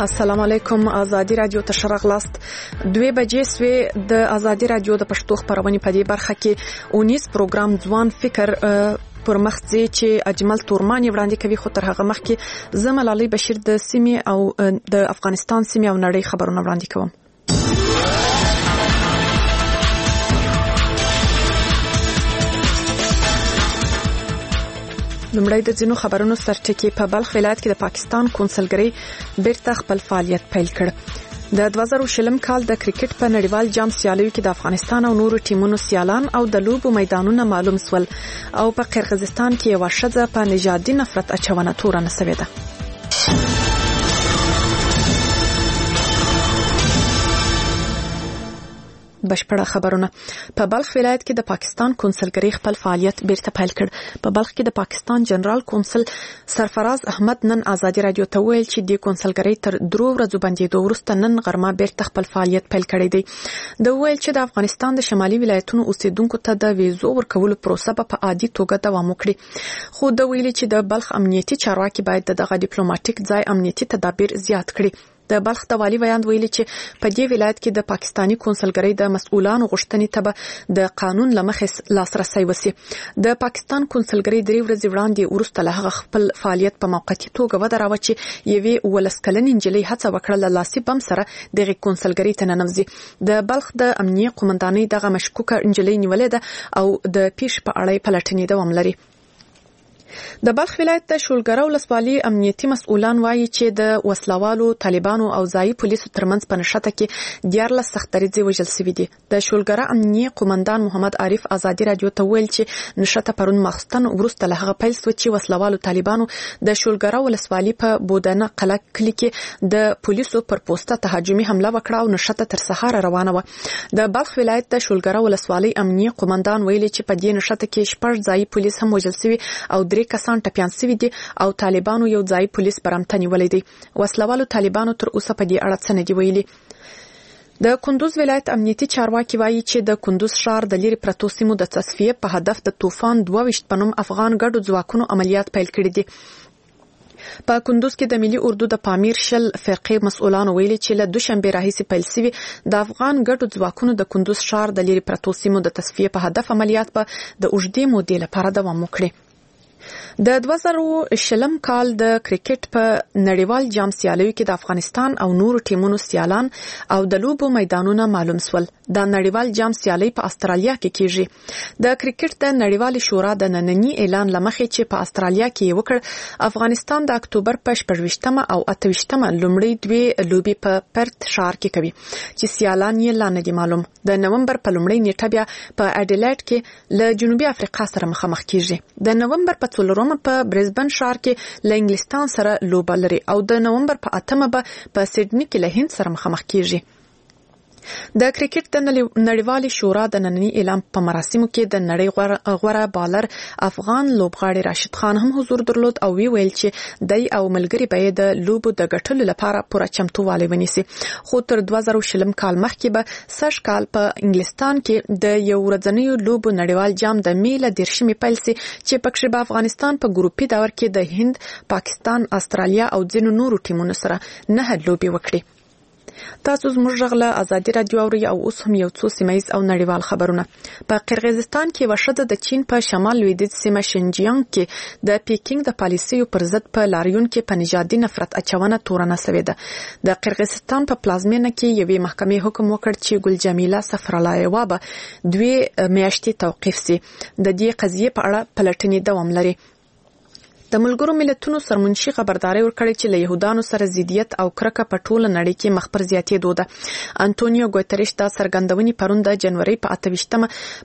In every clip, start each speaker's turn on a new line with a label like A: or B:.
A: السلام علیکم. آزادي رادیو ته شرغلاست 2 بجې سوې د آزادي رادیو د پښتو خبرونه په دې برخه کې 19 پروګرام ځوان فکر پر مخځي چې اجمل تورمان وړاندې کوي. خو تر هغه مخکې زملالي بشیر د سیمې او د افغانستان سیمې او نړۍ خبرونه وړاندې کوم. لومړی د ځینو خبرونو سرټکی. په بلخ ولایت کې د پاکستان کونسلګرۍ بیرته خپل فعالیت پیل کړ. د 2020 کال د کرکټ په نړیوال جام سیالیو کې د افغانستان او نورو ټیمونو سیالان او د لوبو میدانونه معلوم سول او په قرغیزستان کې یو شذ په نژادي نفرت اچونه تورنه سوي ده. بشپړه خبرونه. په بلخ ولایت کې د پاکستان کونسلګرۍ خپل فعالیت بیرته پیل کړ. په بلخ کې د پاکستان جنرال کونسل سرفراز احمد نن آزادي رادیو ته ویل چې د کونسلګرۍ تر 3 ورځې باندې وروسته نن غرمه بیرته خپل فعالیت پیل کړی دی. د ویل چې د افغانستان د شمالي ولایتونو اوسیدونکو ته د ویزو ورکولو پروسه په عادي توګه دوام وکړي. خو د ویل چې د بلخ امنیتي چارواکي باید دغه ډیپلوماټیک ځای امنیتي تدابیر زیات کړي. د بلخ د والی ویاند ویلي چې په دې ولایت کې د پاکستانی کونسلګرۍ د مسؤلانو غوښتنې ته د قانون لمخې لاسرسي وسی. د پاکستان کونسلګرۍ 3 ورځې وړاندې ورسته له هغه خپل فعالیت په موقتی توګه ودراوه چې یوې ولسکلن انجلۍ هڅه وکړه له لاسي بم سره د کونسلګرۍ ته ننوځي. د بلخ د امنیه قومندانۍ دغه مشکوکه انجلۍ نیولې ده او د پیښ په اړه پلټنې دوام لري. د بلخ ولایت د شولګره ولسوالۍ امنیتي مسؤلان وایي چې د وسلوالو طالبانو او ځایي پولیسو ترمنځ په نښته کې 14 سختریزې وژل شوي دي. د شولګره امنیه قومندان محمد عارف آزادي رادیو ته ویل چې نښته پرون ماخستن ورسته له هغه پیل شو چې وسلوالو طالبانو د شولګره ولسوالۍ په بودانه قلعه کلی کې د پولیسو پر پوسټه تهاجمي حمله وکړه او نښته تر سهار روانه و. د بلخ ولایت د شولګره ولسوالۍ امنیه قومندان ویل چې په دې نښته کې 6 ځایي پولیس هم وژل شوي او 3 کسان ټپيان شوي دي او طالبانو یو ځای پولیس برامته نیولې دي. وسلوالو طالبانو تر اوسه په دې اړه څه نه دی ویلي. د کندوز ولایت امنیتي چارواکي وایي چې د کندوز ښار د لری پرتو سیمو د تصفیه په هدف د طوفان 22 پنوم افغان ګډو ځواکونو عملیات پیل کړي دي. په کندوز کې د ملي اردو د پامیر شل فرقې مسؤلانو ویلي چې له دوشنبه راهیسې پیل شوی د افغان ګډو ځواکونو د کندوز ښار د لری پرتو سیمو د تصفیه په هدف عملیات په د اوږدې مودې لپاره دوام وکړي. د 2020 کال د کرکټ په نړیوال جام سیالیو کې د افغانستان او نورو ټیمونو سیالان او د لوبو میدانونه معلوم سول. د نړیوال جام سیالي په استرالیا کې کیږي. د کرکټ د نړیوال شورا د نننی اعلان لمخې چې په استرالیا کې وکړ افغانستان د اکتوبر په 28مه او 28مه لومړی 2 لوبي په پرت ښار کې کوي چې سیالان یې لا نه دي معلوم. د نومبر په لومړی نیټه بیا په اډیلیډ کې له جنوبي افریقا سره مخامخ کیږي. د نومبر په څلورمه په برزبن ښار کې له انګلستان سره لوبه لري او د نومبر په 8مه په سیډني کې له هند سره مخامخ کیږي. د کرکټ د نړیوال شورا د نننی اعلان په مراسمو کې د نړۍ غوره بالر افغان لوبغاړي راشد خان هم حضور درلود او ویل چې دای او ملګری به د لوبو د ګټلو لپاره پوره چمتووالی ونیسي. خو تر 2020 کال مخکې به سږ کال په انګلستان کې د یو ورځنیو لوبو نړیوال جام د میله 10 پیل سي چې پکې به افغانستان په ګروپي دور کې د هند، پاکستان، استرالیا او ځینو نورو ټیمونو سره 9 لوبي وکړي. تاسو زموږ غږ آزادي رادیو اورئ او اوس هم یو څو سیمایز او نړیوال خبرونه. په قرغیزستان کې وشده د چین په شمال لویدیځ سیمه شینجیانګ کې د پیکینګ د پالیسیو پر ضد په لاریون کې په نژادي نفرت اچونه تورنه سوې ده. د قرغیزستان په پلازمینه کې یوې محکمې حکم وکړ چې ګل جمیله صفرالایوا به 2 میاشتې توقیف سي. د دې قضیې په اړه پلټنې دوام لري. د ملګرو ملتونو سرمنشي خبرداري ورکړي چې له يهودانو سره ضدیت او کرکه په ټوله نړۍ کې مخ پر زیاتېدو ده. انټونیو ګوتریش دا څرګندونې پرون د جنوري په 28مه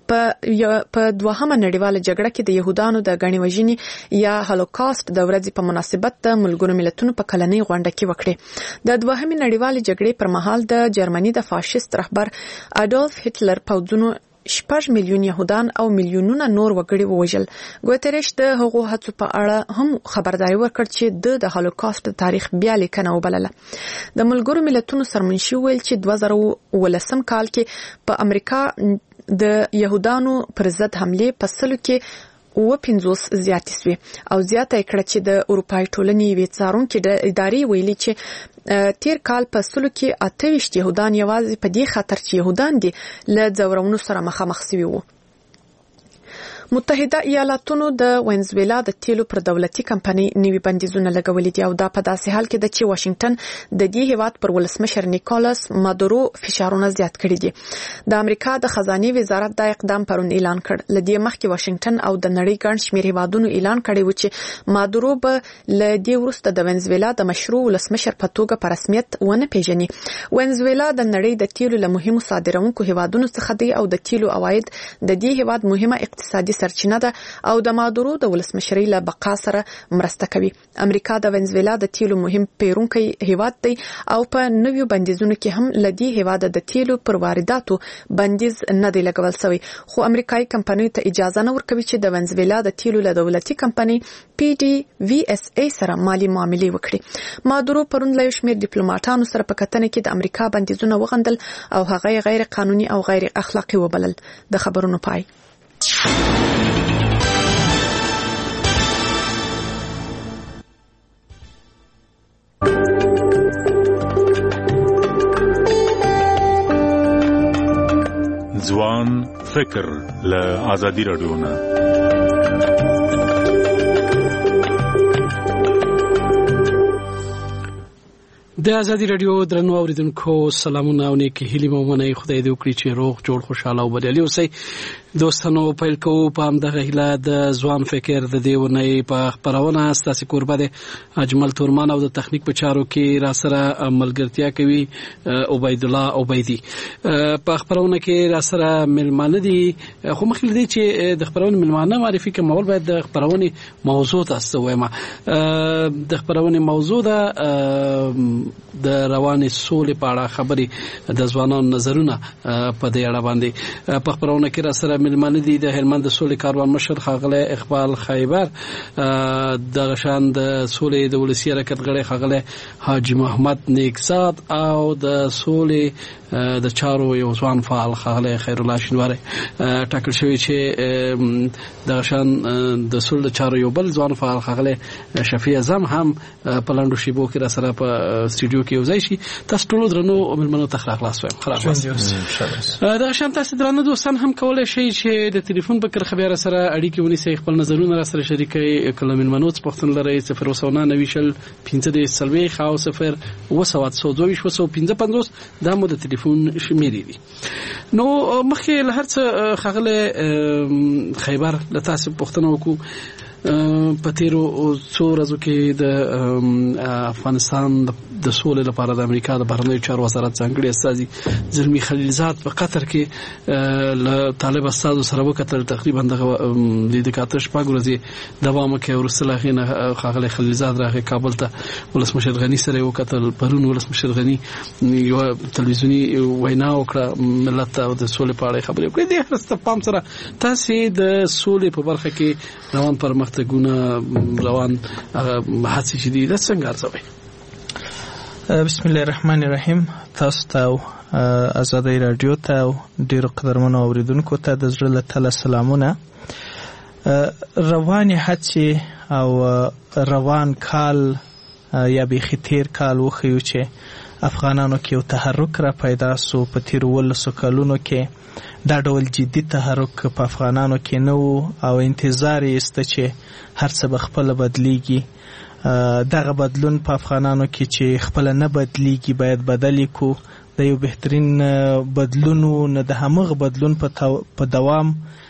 A: په دوهمه نړیواله جګړه کې د يهودانو د غني وژنې یا هولوکاست د ورځې په مناسبت د ملګرو ملتونو په کلنۍ غونډه کې وکړه. د دوهمه نړیواله جګړې پر مهال د جرمني د فاشیست رهبر اډولف هټلر پوځونو 6 میلیون يهودان او میلیونونه نور وګړي ووژل. ګوتریش د هغو هڅو په اړه هم خبرداري ورکړ چې د هولوکاست تاریخ بیا لیکنه وبلله. د ملګرو ملتونو سرمنشي ویل چې 2019 کال کې په امریکا د يهودانو پر ضد حمله په سلو کې 50 زیاتې شوې او زیاته کړه چې د اروپای ټولنې وی څارونکو د ادارې ویلي چې تیر کال په سلو کې 28 يهودان یوازې په دې خاطر چې يهودان دي له ځورونو سره مخامخ شوي وو. متحده ایالاتونو د وینزویلا د تیلو پر دولتي کمپنۍ نوي بندیزونه لګولي دي او دا په داسې حال کې ده چې واشنگټن د دې هیواد پر ولسمشر نیکولاس مادورو فشارونه زیات کړي دي. د امریکا د خزانه وزارت دا اقدام پرون اعلان کړ. لدې مخکې واشنگټن او د نړۍ ګڼ شمېر هیوادونو اعلان کړی و چې مادورو به لدې وروسته د وینزویلا د مشروع ولسمشر په توګه په رسمیت ونه پیژني. وینزویلا د نړۍ د تیلو له مهمو صادرونکو هیوادونو څخه دی او د تیلو عواید د دې هیواد مهمه اقتصادي سرچینه ده او د مادورو د ولسمشرۍ له بقا سره مرسته کوي. امریکا د وینزویلا د تیلو مهم پیرونکی هیواد دی او په نویو بندیزونو کې هم لدی هیواد د تیلو پر وارداتو بندیز نه دی لګول شوی، خو امریکایي کمپنۍ ته اجازه نه ورکوي چې د وینزویلا د تیلو له دولتي کمپنۍ PDVSA سره مالی معاملې وکړي. مادورو پرون له شمېر ډیپلوماټانو سره په کتنه کې د امریکا بندیزونه وغندل او هغه غیر قانوني او غیر اخلاقی وبلل. د خبرونو پای.
B: ځوان فکر له آزادي رادیو نه.
C: د آزادي رادیو درنو اوریدونکو سلامونه او نیک هیلې مو منئ. خدای دې وکړي چې روغ جوړ خوشاله او بریالي اوسئ. دوستانو پیل کوو په همدغه هیله د ځوان فکر د دې ونې په خپرونه. ستاسو کوربه دی اجمل تورمان او د تخنیک په چارو کې را سره ملګرتیا کوي عبید الله عبیدی. په خپرونه کې را سره ملمانه دي، خو مخکې دې چې د خپرونه ملمانه معرفي کوم اول باید د خپرونه موضوع تاسو وایم. د خپرونه موضوع ده د روانې سولې په اړه خبرې د ځوانانو نظرونه په دې اړه باندې. په خپرونه کې را سره ملمانه دي د هلمند سولې کاروان مشر ښاغلی اقبال خیبر، د غشان د سولې د ولسی حرکت غړی ښاغلی حاجی محمد نیکزاد او د سولې د چارو یو ځوان فعال ښاغلی خیر الله شینواری. ټاکل شوی چې د غشان د سولې د چارو یو بل ځوان فعال ښاغلی شفیع اعظم هم په لاندو شیبو کې را سره په سټوډیو کې وځي شي. تاسو ټول درنو ملمنو ته خلاص وایم. خلاص د غشان تاسو درنو دوستان هم کولای شي چې د ټلیفون په کرخه بیا سره اړیکې ونیسئ، خپل نظرونه را سره شریکئ. کله ملمنو څه پوښتنه لرئ 090 15 او 0 دا مو د ټلیفون شمیرې دي. نو مخکې له هر څه ښاغلی خیبر له تاسو پوښتنه وکړو. په تیرو څو ورځو کې د افغانستان د سولې لپاره د امریکا د بهرنیو چارو وزارت ځانګړي استازي زلمی خلیلزاد په قطر کې له طالب استازو سره وکتل. تقریبا دغه د 14 ورځې دوام کوي. ورسره هغه ښاغلی خلیلزاد راغی کابل ته، ولسمشر غنی سره وکتل. پرون ولسمشر غنی یو تلویزیونی وینا وکړه ملت ته د سولې په اړه خبرې وکړې. د هرڅه پام سره تاسو د سولې په برخه کې روان پرمختګونه روان هڅې چې دي د څنګه ارزوي؟
D: بسم الله الرحمن الرحیم. تاسو ته آزادي رادیو ته ډیرو قدرمنو اوریدونکو ته د زړه له تله سلامونه. رواني هڅې او روان کال یا بیخي تیر کال وښیو چې افغانانو کې یو تحرک را پیدا سو. په تیرو 12 کلونو کې دا ډول جدي تحرک په افغانانو کې نه و او انتظار یې است چې هر څه به خپل بدلیږي. دغه بدلون په افغانانو کې چې خپل نه بدلیږي باید بدلی کو. د یو بهترین بدلون نه د همغه بدلون په دوام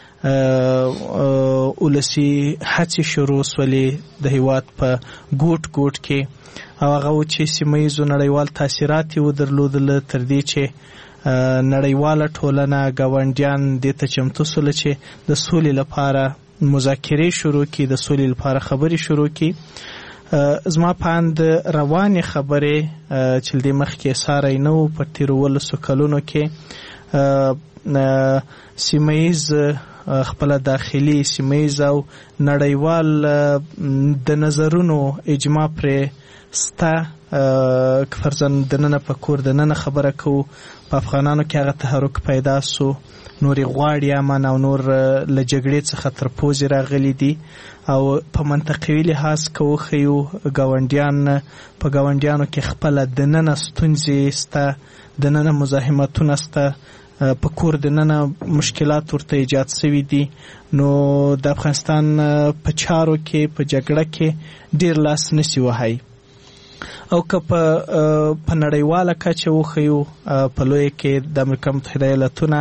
D: ولسی هڅې شروع سولې د هیواد په ګوټ ګوټ کې او هغه چې سیمایي نړیوال تاثیرات یې درلودل تر دې چې نړیواله ټولنه گاونډیان دې ته چمتو سول چې د سولې لپاره مذاکرې شروع کړي، د سولې لپاره خبرې شروع کړي. زما پاند روانې خبرې چې د مخکې ساري نو په تیرو 12 کلونو کې سیمایز خپل داخلي سیمایز او نړیوال د نظرونو اجماع پر ستا فرضاً دننه په کور دننه خبره کو. په افغانانو کې هغه تحرک پیدا سو نور غواړي امن او نور له جګړې څخه تر پوزې راغلي دي او په منطقوي لحاظ که وښیو په ګاونډیانو کې خپله دننه ستونزې سته، دننه مزاحمتونه سته، په کور دننه مشکلات ورته ایجاد شوي دي. نو د افغانستان په چارو کې په جګړه کې ډیر لاس نشي وهي. او که په نړیواله کچه وښیو په لویه کې د امریکا متحده ایالتونه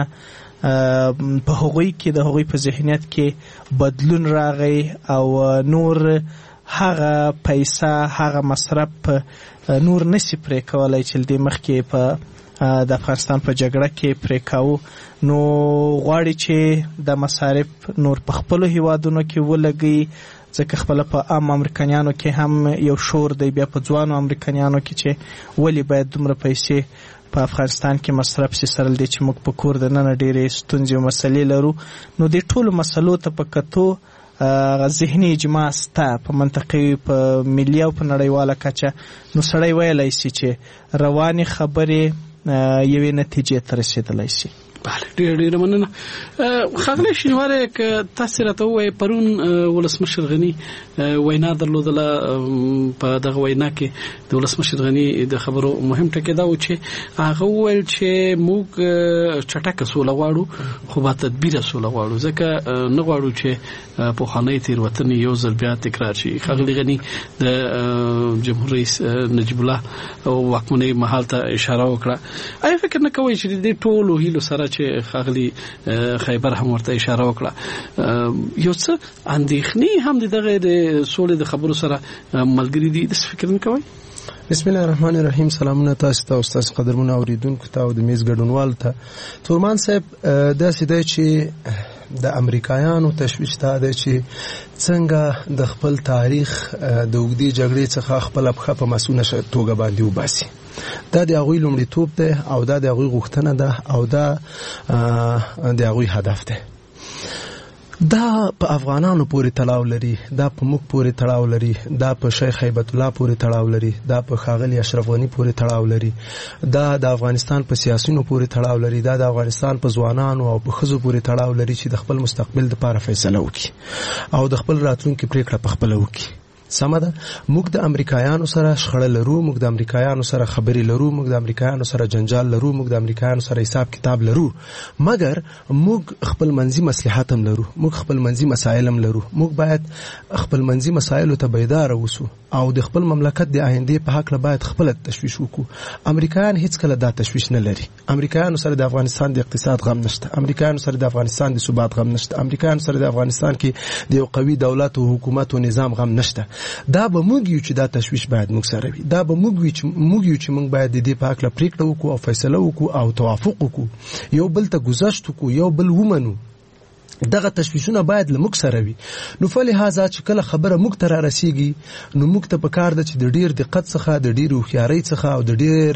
D: په هغوی کې د هغوی په ذهنیت کې بدلون راغی او نور هغه پیسه هغه مصرف نور نشي پرې کولای چې دې مخکې په د افغانستان په جګړه کې پرې کاوه. نو غواړي چې د مصارف نور په خپلو هیوادونو کې ولګي، ځکه خپل په عام امریکایانو کې هم یو شور دی، بیا په ځوانو امریکایانو کې چې ولی باید دومره پیسې په افغانستان کې مصرف شي، سره دې چې موږ په کور دننه ډېرې ستونزې او مسلې لرو. نو دې ټولو مسلو ته په کتو ذهني اجماع سته په منطقي، په ملي او په نړیواله کچه. نو سړی ویلی شي چې روانې خبرې یوې نتیجې ته رسېدلی شي.
C: بله، ډېره مننه. ښاغلی شینواری، که تاسې راته ووایئ پرون ولسمشر غني وینا درلودله، په دغه وینا کې د ولسمشر غني د خبرو مهم ټکی دا و چې هغه وویل چې موږ چټکه سوله غواړو خو با تدبیره سوله غواړو، ځکه نه غواړو چې پخوانۍ تېروتنې یو ځل بیا تکرار شي. ښاغلي غني د جمهور رئیس نجیب الله واکمنۍ مهال ته اشاره وکړه. آیا فکر نه کوئ چې د ټولو هیلو سره چې ښاغلي خیبر هم ورته اشاره وکړه یو څه اندېښنې هم دغه د سولې د خبرو سره ملګري دي، داسې فکر نه کوئ؟
E: بسم الله الرحمن الرحیم. سلامونه تاسو ته او تاسو قدرمنو اوریدونکو ته او د میز ګډونوال ته. تورمان صاحب، داسې دی چې د امریکایانو تشویش ته دی چې څنګه د خپل تاریخ د اوږدې جګړې څخه خپل پښه په مسونه توګه باندې وباسي. دا د هغوی لومړیتوب دی او دا د هغوی غوښتنه ده او دا د هغوی هدف دی. دا په افغانانو پورې تړاو لري، دا په موږ پورې تړاو لري، دا په شیخ هیبت الله پورې تړاو لري، دا په ښاغلي اشرف غني پورې تړاو لري، دا د افغانستان په سیاسيونو پورې تړاو لري، دا د افغانستان په ځوانانو او په ښځو پورې تړاو لري چې د خپل مستقبل لپاره فیصله وکړي او د خپل راتلونکي پریکړه په خپله وکړي. سمه ده، موږ د امریکایانو سره شخړه لرو، موږ د امریکایانو سره خبرې لرو، موږ د امریکایانو سره جنجال لرو، موږ د امریکایانو سره حساب کتاب لرو، مګر موږ خپل منځي مصلحت هم لرو، موږ خپل منځي مسائل هم لرو. موږ باید خپل منځي مسایلو ته بیدار اوسو او د خپل مملکت د آینده په حق له باید خپل تشویش وکړو. امریکایان هیڅ کله دا تشویش نه لري. امریکایانو سره د افغانستان د اقتصاد غم نشته، امریکایانو سره د افغانستان د ثبات غم نشته، امریکایانو سره د افغانستان کې د یو قوي دولت او حکومت او نظام غم نشته. دا به موږ یو چې دا تشویش باید موږ سره وي، دا به موږ یو چې موږ باید د دې په حق له پریکړه وکړو او فیصله وکړو او توافق وکړو، یو بل ته گذشت وکړو، یو بل ومنو. دغه تشویشونه باید له موږ سره وي. نو فلهذا چې کله خبره موږ ته را رسیږي نو موږ ته پکار ده چې د ډیر دقت څخه، د ډیر هوښیارۍ څخه او د ډیر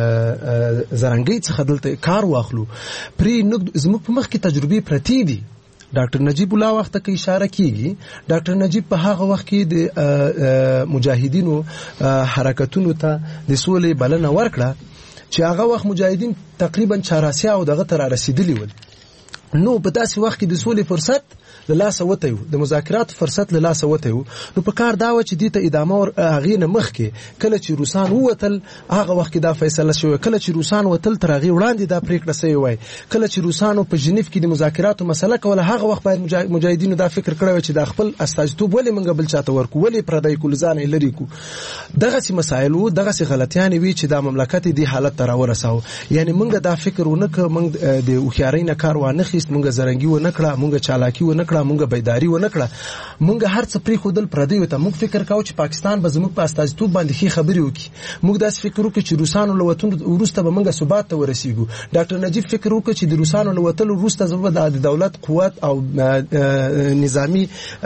E: زرنګۍ څخه دلته کار واخلو. پرې زموږ په مخ کې تجربې پرتې دي. ډاکټر نجیب الله وخت کې اشاره کیږي، ډاکټر نجیب په هغه وخت کې د مجاهدینو حرکتونو ته د سولې بلنه ورکړه چې هغه وخت مجاهدین تقریبا 84 او دغه تر رسیدلی ول. نو په داسې وخت کې د سولې فرصت له لاسه وتی و، د مذاکرات فرصت له لاسه وتی و. نو په کار دا و چې دې ته ادامه هغې نه مخکې کله چې روسان ووتل هغه وخت کې دا فیصله شوې، کله چې روسان وتل تر هغې وړاندې دا پریکړه سوې وای، کله چې روسانو په ژنیف کې د مذاکراتو مسله کوله هغه وخت باید مجاهدینو دا فکر کړی و چې دا خپل استازیتوب ولې موږ بل چاته ورکو، ولې پردی کول ځان یې لرې کړو. دغسې مسایل وو، دغسې غلطیانې وي چې دا مملکت یې دې حالت ته راورساوه. یعنې موږ دا فکر ونه کړ، موږ د هوښیارۍ نه کار وانخیست، موږ زرنګي ونه کړه، موږ چالاکي ونه کړه، موږ بیداری ونه کړه، موږ هر څه پرېښودل پردیو ته. موږ فکر کاوه چې پاکستان به زموږ په استازیتوب باندې ښې خبرې وکړي. موږ داسې فکر وکړو چې روسانو له وتلو وروسته به موږ ثبات ته ورسېږو. ډاکټر نجیب فکر وکړ چې د روسانو له وتلو وروسته زه به د دولت قوت او نظامي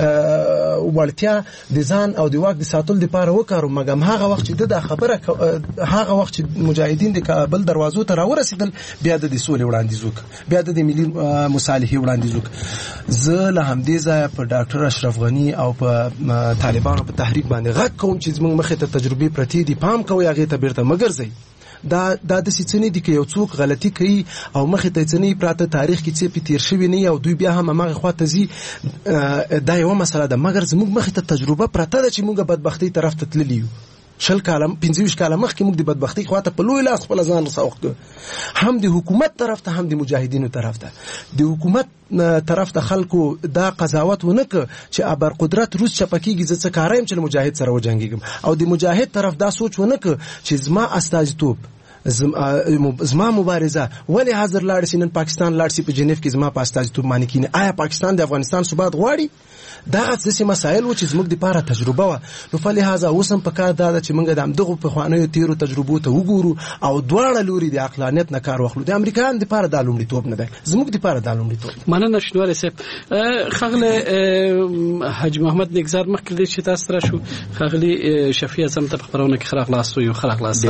E: وړتیا د ځان او د واک د ساتلو دپاره وکاروم. مګر هغه وخت چې دا خبره هغه وخت چې مجاهدین د کابل دروازو ته راورسېدل بیا د سولې وړاندیز وکړ، بیا د ملي مصالحې وړاندیز وکړ. زه له همدې ځایه په ډاکټر اشرف غني او په طالبانو په تحریک باندې غږ کوم چې زموږ مخې ته تجربې پرتې دي، پام کوئ هغې ته بیرته مه ګرځئ. دا د سيڅنې دي کې یو څوک غلطي کوي او مخې ته څنې پراته تاریخ کې څه پی تیر شوی نه او دوی بیا هم هغه خواته زی دا یو مسله ده مګر زموږ مخې ته تجربه پراته ده چې موږ بدبختی طرف ته تللی یو 15 کاله مخکې موږ د بدبختی خواته په لوی لاس خپل ځان رسوخت هم د حکومت طرف ته هم د مجاهدینو طرف ته د حکومت طرف ته خلکو دا قضاوت ونکړ چې ابر قدرت روس چپکیږي زه څه کارایم چې مجاهد سره وجنګیږم او د مجاهد طرف دا سوچ ونکړ چې زما استازیتوب زما مبارزه ولی حاضر لاړ شي نن پاکستان لاړ شي په جنیف کې زما په استازیتوب باندې کینه آیا پاکستان د افغانستان ثبات غواړي دا څه مسایل و چې زموږ د لپاره تجربه و نو فلهذا اوس هم پکار دا چې موږ د دغه په خوانیو تیرو تجربو ته وګورو او دواړه لوري د عقلانیت نه کار واخلو د امریکایانو د لپاره د لومړیتوب نه ده زموږ د لپاره د لومړیتوب
C: مننه شنوار صاحب خغله حاج محمد نگزار مخکې د چې تاسو را شو خغلی شفیع اعظم ته خبرونه کې خراغ لاس یو خراغ لاس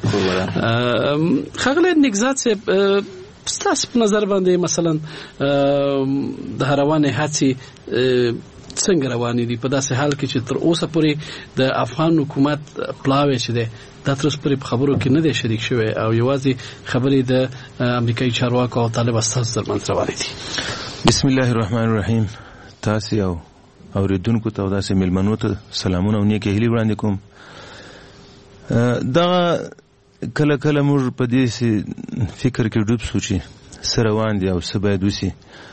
C: خغله نگزار صاحب ستاسو په نظر باندې مثلا د روانه هڅې څنګه روانې دي په داسې حال کې چې تر اوسه پورې د افغان حکومت پلاوی چې ده د تر اوسه پورې په خبرو کې نه دی شریک شوی او یوازې خبرې د امریکایي چارواکو او طالب استازو ترمنځ روانې دي
F: بسم الله الرحمن الرحیم تاسو او اوریدونکو ته داسې ملمنو ته سلامونه او نیکه هیلې وړاندې کوم دا کله کله موږ په دې فکر کې ډوب سو چې سره روان دي او څه باید وشي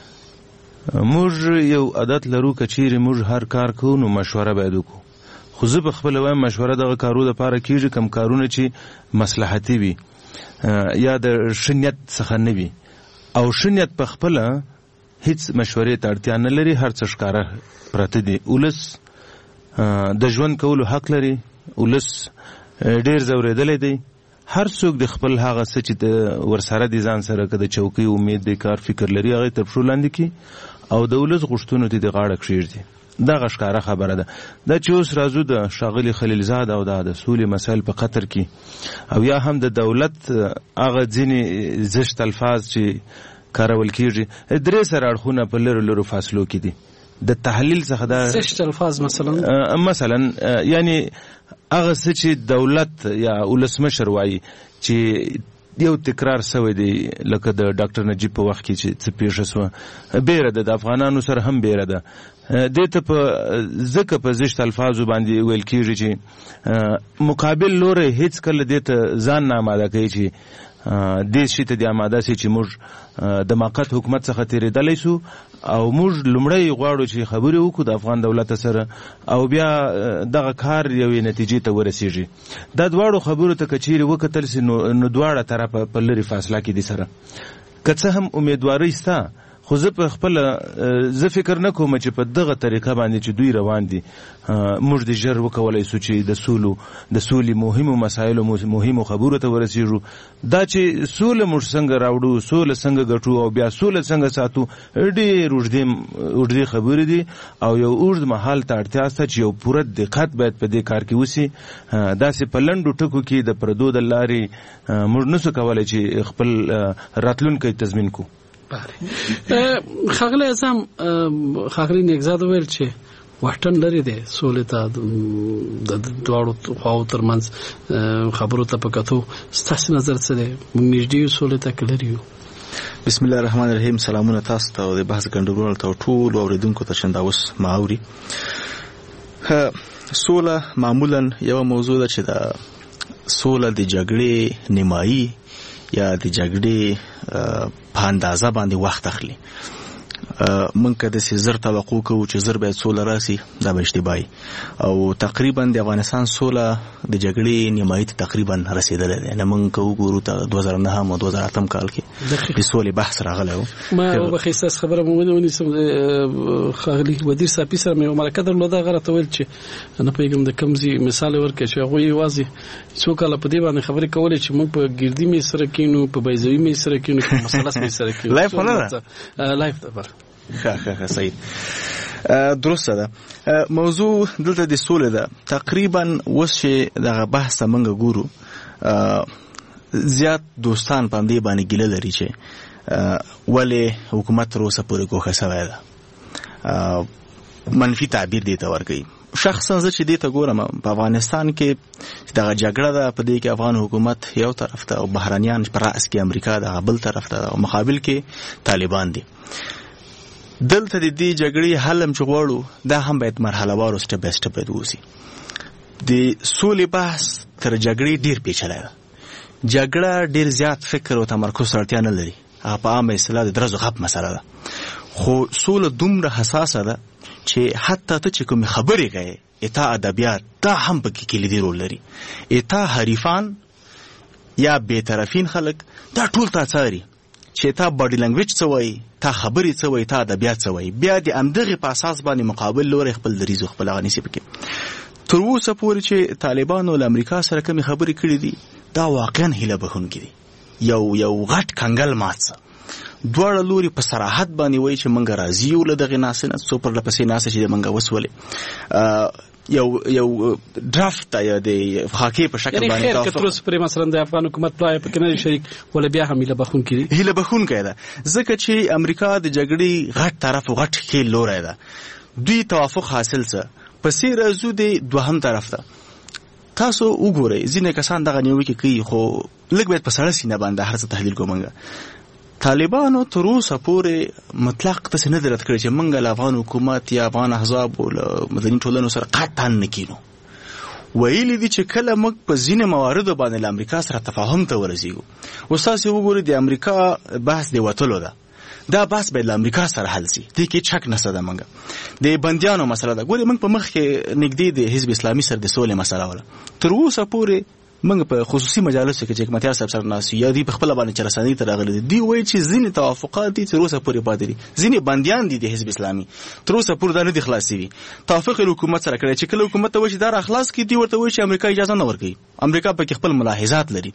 F: موږ یو عادت لرو کچېرې موږ هر کار کوو نو مشوره باید وکړو خو زه په خپل وایم مشوره دغه کارو لپاره کیږي کم کارونه چې مصلحتي وي یا د شنیت څخه نه وي او شنیت په خپل هیڅ مشورې ته اړتیا نه لري هر څه ښکاره پراته دي ولس د ژوند کولو حق لري ولس ډیر زورېدلی دی هر څوک د خپل هغه څه چې ورسره دي ځان سره که د چوکۍ امید د کار فکر لري هغه تر پښو لاندې کړي او د ولس غوښتنو ته د غاړه کښېږدي دغه ښکاره خبره ده دا چې اوس راځو د ښاغلي خلیلزاد او د سولې مسایل په قطر کې او یا هم د دولت هغه ځینې زشت الفاظ چې کارول کېږي درې سره اړخونه په لرو لرو فاصلو کې دي د تحلیل څخه دا
C: زشت الفاظ مثلا
F: یعنی هغه څه چې دولت یا ولسمشر وایي چې یو تکرار شوی دی لکه د ډاکټر نجیب په وخت کې چې څه پیښه شوه بیره ده د افغانانو سره هم بیره ده دې ته په ځکه په زشت الفاظو باندې ویل کېږي چې مقابل لوری هیڅ کله دې ته ځان نه آماده کوي چې دې شي ته د آماده سي چې موږ د موقت حکومت څخه تېرېدلی سو او موږ لومړی غواړو چې خبرې وکړو د افغان دولت سره او بیا دغه کار یوې نتیجې ته ورسیږي دا دواړو خبرو ته که چیرې وکتل سي نو دواړه طرفه په لرې فاصله کې دي سره که څه هم امیدوارۍ سته خو زه په خپل زه فکر نه کوم چې په دغه طریقه باندې چې دوی روان دي موږ د ژر وکولای سو چې د سولې مهمو مسایلو مهمو خبرو ته ورسیږو دا چې سوله موږ څنګه راوړو سوله څنګه ګټو او بیا سوله څنګه ساتو ډېر اوږدې خبرې دي او یو اوږد مهال ته اړتیا شته چې یو پوره دقت باید په دې کار کې وشي داسې په لنډو ټکو کې د پردو د لارې موږ نسو کولی چې خپل راتلونکی تضمین کو
C: خغلی اعظم خغلی نگزاد ویل چې واټن لري دی سولې ته د دواړو خواو ترمنځ خبرو ته په کتو ستاسو نظر څه دی موږ نږدې یو سولې ته که لرې یو
G: بسم الله الرحمن الرحیم سلامونه تاسو ته او د بحث ګډونوالو ته ټولو اورېدونکو ته چې دا اوس ما اوري سوله معمولا یو موضوع ده چې د سوله د جګړې نیمایي یا د جګړې په اندازه باندې وخت اخلي مونږ که داسې زر توقع کوو چې زر باید سوله راسي دا به اشتباهي او تقریبا د افغانستان سوله د جګړې نیمایي ته تقریبا رسېدلی دی نه مونږ که وګورو 2009 او 2008 کال کې د سولې بحث راغلی و
C: ما وبخښئ ستاسو خبره مو ونیسم ښاغلي وزیر صاحب سره مې یو مرکه درلوده هغه راته ویل چې نه پوهېږم د کوم ځای مثال یې ورکړی چې هغوی یوازې څو کاله په دې باندې خبرې کولې چې موږ په ګردي میز سره کښېنو په بیضوي میز سره کښېنو په مثلث میز سره کښېنو
G: لایف نه ده
C: لایف ده
G: ښه صحیح درسته ده موضوع دلته د سولې ده تقریبا اوس چې دغه بحث ته موږ ګورو زیات دوستان په همدې باندې ګیله لري چې ولې حکومت تر اوسه پورې ګوښه سوی ده منفي تعبیر دې ته ورکوي شخصا زه چې دې ته ګورم په افغانستان کې دغه جګړه ده، په دې کې افغان حکومت یو طرف ته او بهرانیان په راس کې امریکا دغه بل طرف ته او مقابل کې طالبان دي. دلته د دې جګړې حل هم چې غواړو دا هم باید مرحله وار سټپ بای سټپ باید ووسي. د سولې بحث تر جګړې ډیر پیچلی ده. جګړه ډیر زیات فکر او تمرکز اړتیا نه لري، هغه په عامه اصطلاح د درز و غپ مسله ده. خو سوله دومره حساسه ده چې حتی ته چې کوم خبرې کوي اتا ادبیات دا هم پکې کلیدي رول لري. اتا حریفان یا بی‌طرفین خلک دا ټول تا څاري چې تا باډي لنګویج څه وایي، تا خبرې څه وایي، تا ادبیات څه وایي، بیا د همدغې په اساس باندې مقابل لوري خپل دریځ خپل هغه نیسي پکې. تر اوسه پورې چې طالبانو له امریکا سره کومې خبرې کړې دي دا واقعا هیله بخونکې دي. یو غټ کنګل مات دواړه لوري په صراحت باندې وایي چې منګه راضي یو له دغې ناسې نه څو پرله پسې ناسې چې د منګه وسولې یو ډرافت یا د خاکې په شکل باندې
C: خیر که تر اوسه پورې مثلا د افغان حکومت پلای پکې نه شریک ولا بیا هم هیله بخونکې دي.
G: هیله بخونکې ده ځکه چې امریکا د جګړې غټ طرف او غټ ښکیل لوری ده. دوی توافق حاصل څه پسې راځو د دوهم طرف ته. تاسو وګورئ ځینې کسان دغه نیوکې کوي خو لږ باید په سړه سینه باندې هر څه تحلیل کوو. منګه طالبانو تر اوسه پورې مطلق داسې نه دي رد کړی چې موږ له افغان حکومت یا افغان احزابو له مدني ټولنو سره قطعا نه کینو. ویلي دي چې کله موږ په ځینې مواردو باندې له امریکا سره تفاهم ته ورسېږو. اوس تاسې وګورئ د امریکا بحث د وتلو ده، دا بحث باید له امریکا سره حل شي، دې کې شک نشته ده. موږ د بندیانو مسله ده، ګورئ موږ په مخ کې نږدې د حزب اسلامي سره د سولې مسله وله تر اوسه پورې موږ په خصوصي مجالسو کې چې حکمتیار صاحب سره ناست یا دوی په خپله باندې چې رسنۍ ته راغلي دي دوی وایي چې ځینې توافقات دي تر اوسه پورې پاتې دي، ځینې بندیان دي د حزب اسلامي تر اوسه پورې دا نه دي خلاص شوي. توافق یې حکومت سره کړی چې کله حکومت ته وایي چې دا راخلاص کړي دوی ورته وایي چې امریکا اجازه نه ورکوي. امریکا پکې خپل ملاحظات لري.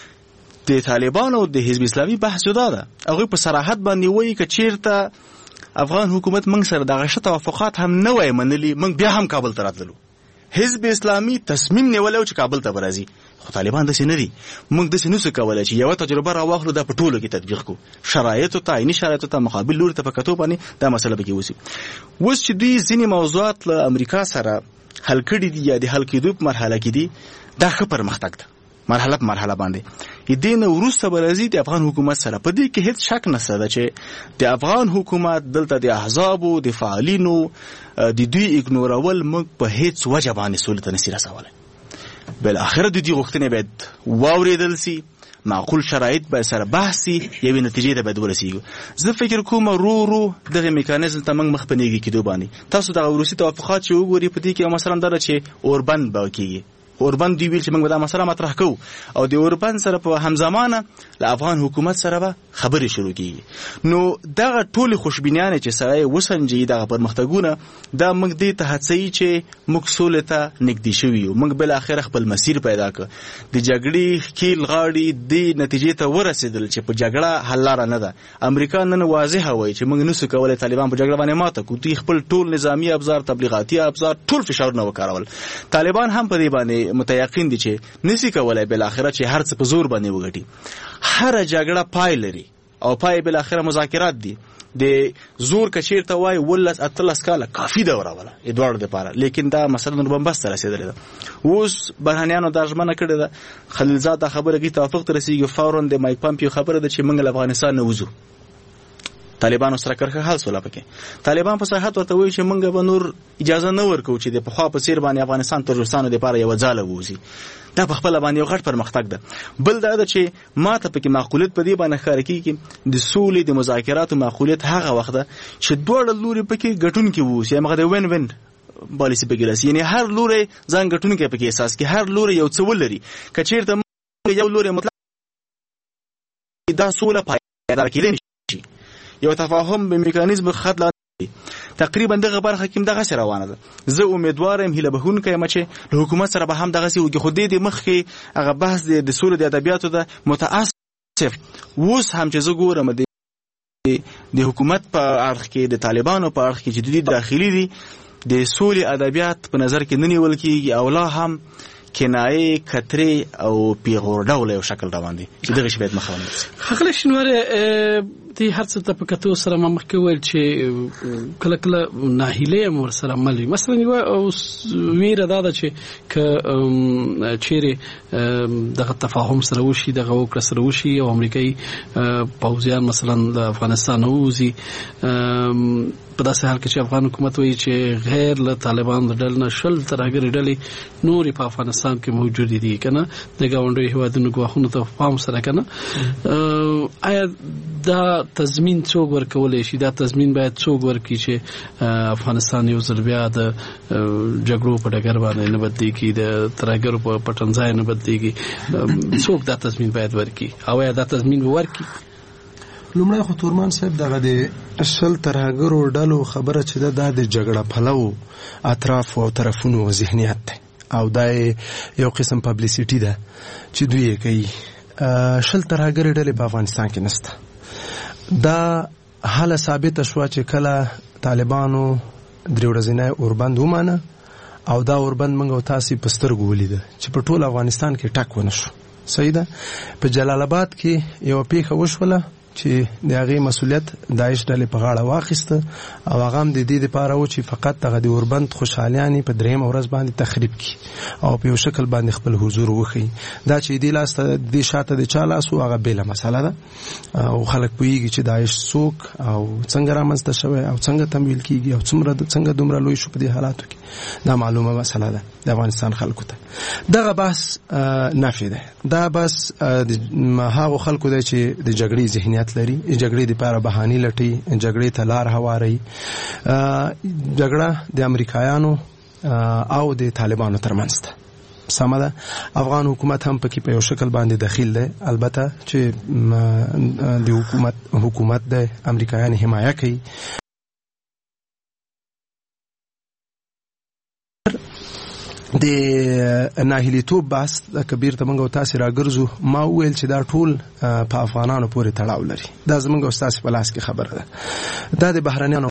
G: د طالبانو او د حزب اسلامي بحث جدا ده. هغوی په صراحت باندې وایي که چیرته افغان حکومت موږ سره دغه ښه توافقات هم نه وای منلي موږ بیا هم کابل ته راتللو. حزب اسلامي تصمیم نیولی و چې کابل ته به راځي، خو طالبان داسې نه دي. موږ داسې نشو کولی چې یوه تجربه راواخلو دا په ټولو کې تطبیق کړو، شرایطو ته عیني شرایطو ته مقابل لوري ته په کتو باندې دا مسله پکې وشي. اوس چې دوی ځینې موضوعات له امریکا سره حل کړي دي یا د حل کېدو په مرحله کې دي دا ښه پرمختګ ده مرحله په مرحله باندې. دې نه وروسته به راځي د افغان حکومت سره. په دې کې هیڅ شک نشته ده چې د افغان حکومت دلته د احزابو د فعالینو د دوی اګنورول موږ په هیڅ وجه باندې سولې ته نشي رسولی. بالاخره د دوی غوښتنې باید واورېدل سي، معقول شرایط باید سره بحث سي، یوې نتیجې ته باید ورسېږو. زه فکر کوم ورو دغه میکانیزم ته موږ مخ په نږدې کېدو باندې. تاسو دغه وروستي توافقات چې وګورئ په دې کې یو مثلا دا ده چې اوربند به کېږي. اوربند دوی ویل چې موږ به دا مسله مطرح کوو او د اوربند سره په همزمانه له افغان حکومت سره به خبرې شروع کېږي. نو دغه ټولې خوشبینیانې چې سړی وسنجي دغه پرمختګونه دا موږ دې ته هڅوي چې موږ سولې ته نږدې شوي یو. موږ بالاخره خپل مسیر پیدا کړ. د جګړې ښکیل غاړې دې نتیجې ته ورسېدل چې په جګړه حل لاره نه ده. امریکا نن واضحه وایي چې موږ نسو کولی طالبان په جګړه باندې ماته کړو. دوی خپل ټول نظامي ابزار، تبلیغاتي ابزار، ټول فشارونه وکارول. طالبان هم په دې باندې متيقن دي چې نسی کولای بالاخره چې هر څه په زور باندې وګټي. هر جګړه پای لري او پای بالاخره مذاکرات دي. د زور کچیر ته وای ولس اتلس کاله کافی ده وراوله ادوارد لپاره، لیکن دا مثلا نور بمبست رسیدل ده. اوس بهرانیانو دا ژمنه کړې ده. خلیلزاد دا خبره کې توافق ته رسیږي. فورا د مایک پامپیو خبره ده چې موږ له افغانستان نه وځو. طالبانو سره کرخه حل سوله پکې. طالبان په صراحت ورته وایي چې موږ به نور اجازه نه ورکوو چې د پخوا په څیر باندې افغانستان ترورستانو لپاره یو ځاله ووځي. دا په خپل باندې یو غټ پرمختګ ده. بل دا ده چې ماته پکې معقولیت په دې باندې ښکاره کېږي د سولې د مذاکراتو معقولیت هغه وخت ده چې دواړه لوري پکې ګټونکي ووسي، هغه د وین وین پالیسي پکې راسي. یعنې هر لوری ځان ګټونکی پکې احساس کړي، هر لوری یو څه ولري. که چېرته یو لوری مطلق دا سوله پایداره کېدی نشي، یو تفاهم به میکانیزم خط لاندې تقریبا دغه برخه کې دغه سره روانه ده. زه امیدوار یم هیله بهونکی یم چې له حکومت سره به هم دغه سی وږي. خو دې د مخکې هغه بحث د سولې د ادبیاتو ده. متاسف اوس هم چې زه ګورم د حکومت په اړخ کې د طالبانو په اړخ کې چې دوی داخلي دي د سولې ادبیات په نظر کې نه نیول کېږي او لا هم کنایه کترې او پیغور ډول یو شکل روان دي چې دغه شی باید مخه ونیول شي.
C: ښاغلی شینواری دې هر څه ته په کتو سره ما مخکې ویل چې کله کله ناهیلي هم ورسره مل وي. مثلا یوه ویره دا ده چې چیرې دغه تفاهم سره وشي، دغه وکړه سره وشي او امریکایي پوځیان مثلا د افغانستان ووځي، په داسې حال کې چې افغان حکومت وایي چې غیر له طالبانو د ډلې نه 20 ترهګرې ډلې نورې په افغانستان کې موجودې دي کنه، د ګاونډیو هیوادونو ګواښونو ته پام سره کنه. آیا دا تضمین څوک ورکولی شي؟ دا تضمین باید څوک ورکړي چې افغانستان یو ځل بیا د جګړو په ډګر باندې نه بدلېږي، د ترهګرو په پټنځای نه بدلېږي؟ څوک دا تضمین باید ورکړي او یا دا تضمین به ورکړي؟
E: لومړی خو تورمان صاحب دغه د 20 ترهګرو ډلو خبره چې ده د جګړه پلو اطراف او طرفونو ذهنیت دی او دا یو قسم پبلیسیټي ده چې دوی یې کوي. 20 ترهګرې ډلې په افغانستان کې نشته. دا حاله ثابته شوه چې کله طالبانو 3 ورځنی اوربند ومانه او دا اوربند موږ او تاسې په سترګو ولیده چې په ټول افغانستان کې ټک ونه شو. صحیح ده. په جلال آباد کې یو پیښه وشوله چې د هغې مسؤلیت داعش ډلې په غاړه واخیسته او هغه هم د دې دپاره و چې فقط دغه د اوربند خوشحالیانې په 3 ورځ باندې تخریب کړي او په یو شکل باندې خپل حضور وښیي. دا چې دې لاس ته دې شاته د چا لاس و هغه بېله مسله ده او خلک پوهېږي چې داعش څوک او څنګه رامنځته شوی او څنګه تمویل کېږي او څنګه دومره لوی شو په دې حالاتو کې. دا معلومه مسله ده د افغانستان خلکو ته. دغه بحث نفي ده. دا بس هغو خلکو دی چې د جګړې ذهنیت لري، جګړې دپاره بهانې لټي، جګړې ته لار هواروي. جګړه د امریکایانو او د طالبانو ترمنځ ده. سمه ده. افغان حکومت هم پکې په یو شکل باندې دخیل دی، البته چې د حکومت د امریکایانو حمایه کوي. د ناهیلیتوب بحث د کبیر ته موږ او تاسې راګرځو. ما وویل چې دا ټول په افغانانو پورې تړاو لري. دا زموږ او ستاسې په لاس کې خبره ده. دا د بهرنیانو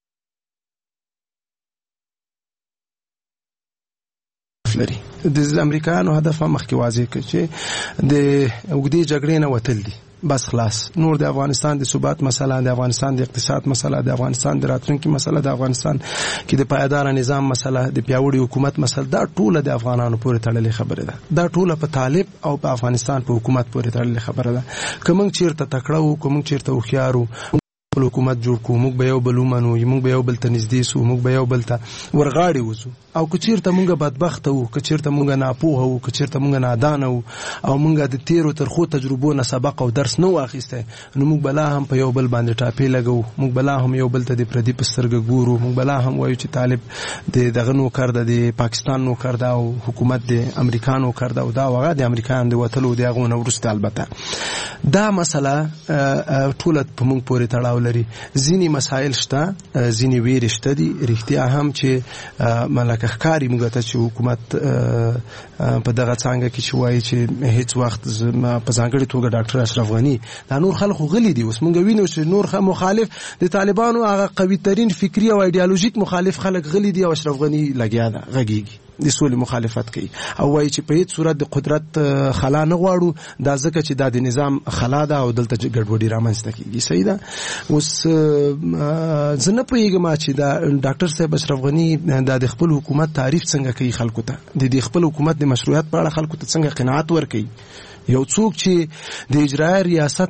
E: لري. د امریکایانو هدف هم مخکې واضح کړ چې د اوږدې جګړې نه وتل دي، بس خلاص. نور د افغانستان د ثبات مسله، د افغانستان د اقتصاد مسله، د افغانستان د راتلونکي مسله، د افغانستان کې د پایدار نظام مسله، د پیاوړي حکومت مسله، دا ټوله د افغانانو پورې تړلې خبره ده. دا ټوله په طالب او په افغانستان په حکومت پورې تړلې خبره ده. که موږ چیرته تکړه وو، که موږ چیرته هوښیار وو، خپل حکومت جوړ کړو، موږ به یو بل ومنو، موږ به یو بل ته نږدې سو، موږ به یو بل ته ورغاړې وځو. او که چیرته موږ بدبخته وو، که چیرته موږ ناپوهه وو، که چیرته موږ نادانه وو او موږ د تیرو ترخو تجربو نه سبق او درس نه واخیستی، نو موږ به لا هم په یو بل باندې ټاپې لګو، موږ به لا هم یو بل ته د پردي په سترګه ګورو، موږ به لا هم وایو چې طالب د دغه نوکر ده، د پاکستان نوکر ده او حکومت د امریکا نوکر ده او دا هغه د امریکایانو د وتلو د هغو نه وروسته. البته دا مسله ټوله په موږ پورې تړاو لري. ځینې مسایل شته، ځینې ویرې شته دي. رښتیا هم چې لکه ښکاري موږ ته چې حکومت په دغه څانګه کې چې وایي چې هیڅ وخت په ځانګړې توګه ډاکټر اشرف غني، دا نور خلکو غلي دي. اوس موږ وینو چې نور مخالف د طالبانو هغه قوي ترین فکري او ایډیالوژیک مخالف خلک غلي دي او اشرف غني لګیا ده، غږیږي، د سولې مخالفت کوي او وایي چې په هیڅ صورت د قدرت خلا نه غواړو، دا ځکه چې دا د نظام خلا ده او دلته ګډوډي رامنځته کېږي. صحیح ده. اوس زه نه پوهېږم چې دا ډاکټر صاحب اشرف غني دا د خپل حکومت تعریف څنګه کوي خلکو ته، د خپل حکومت د مشروعیت په اړه خلکو ته څنګه قناعت ورکوي. یو څوک چې د اجرایي ریاست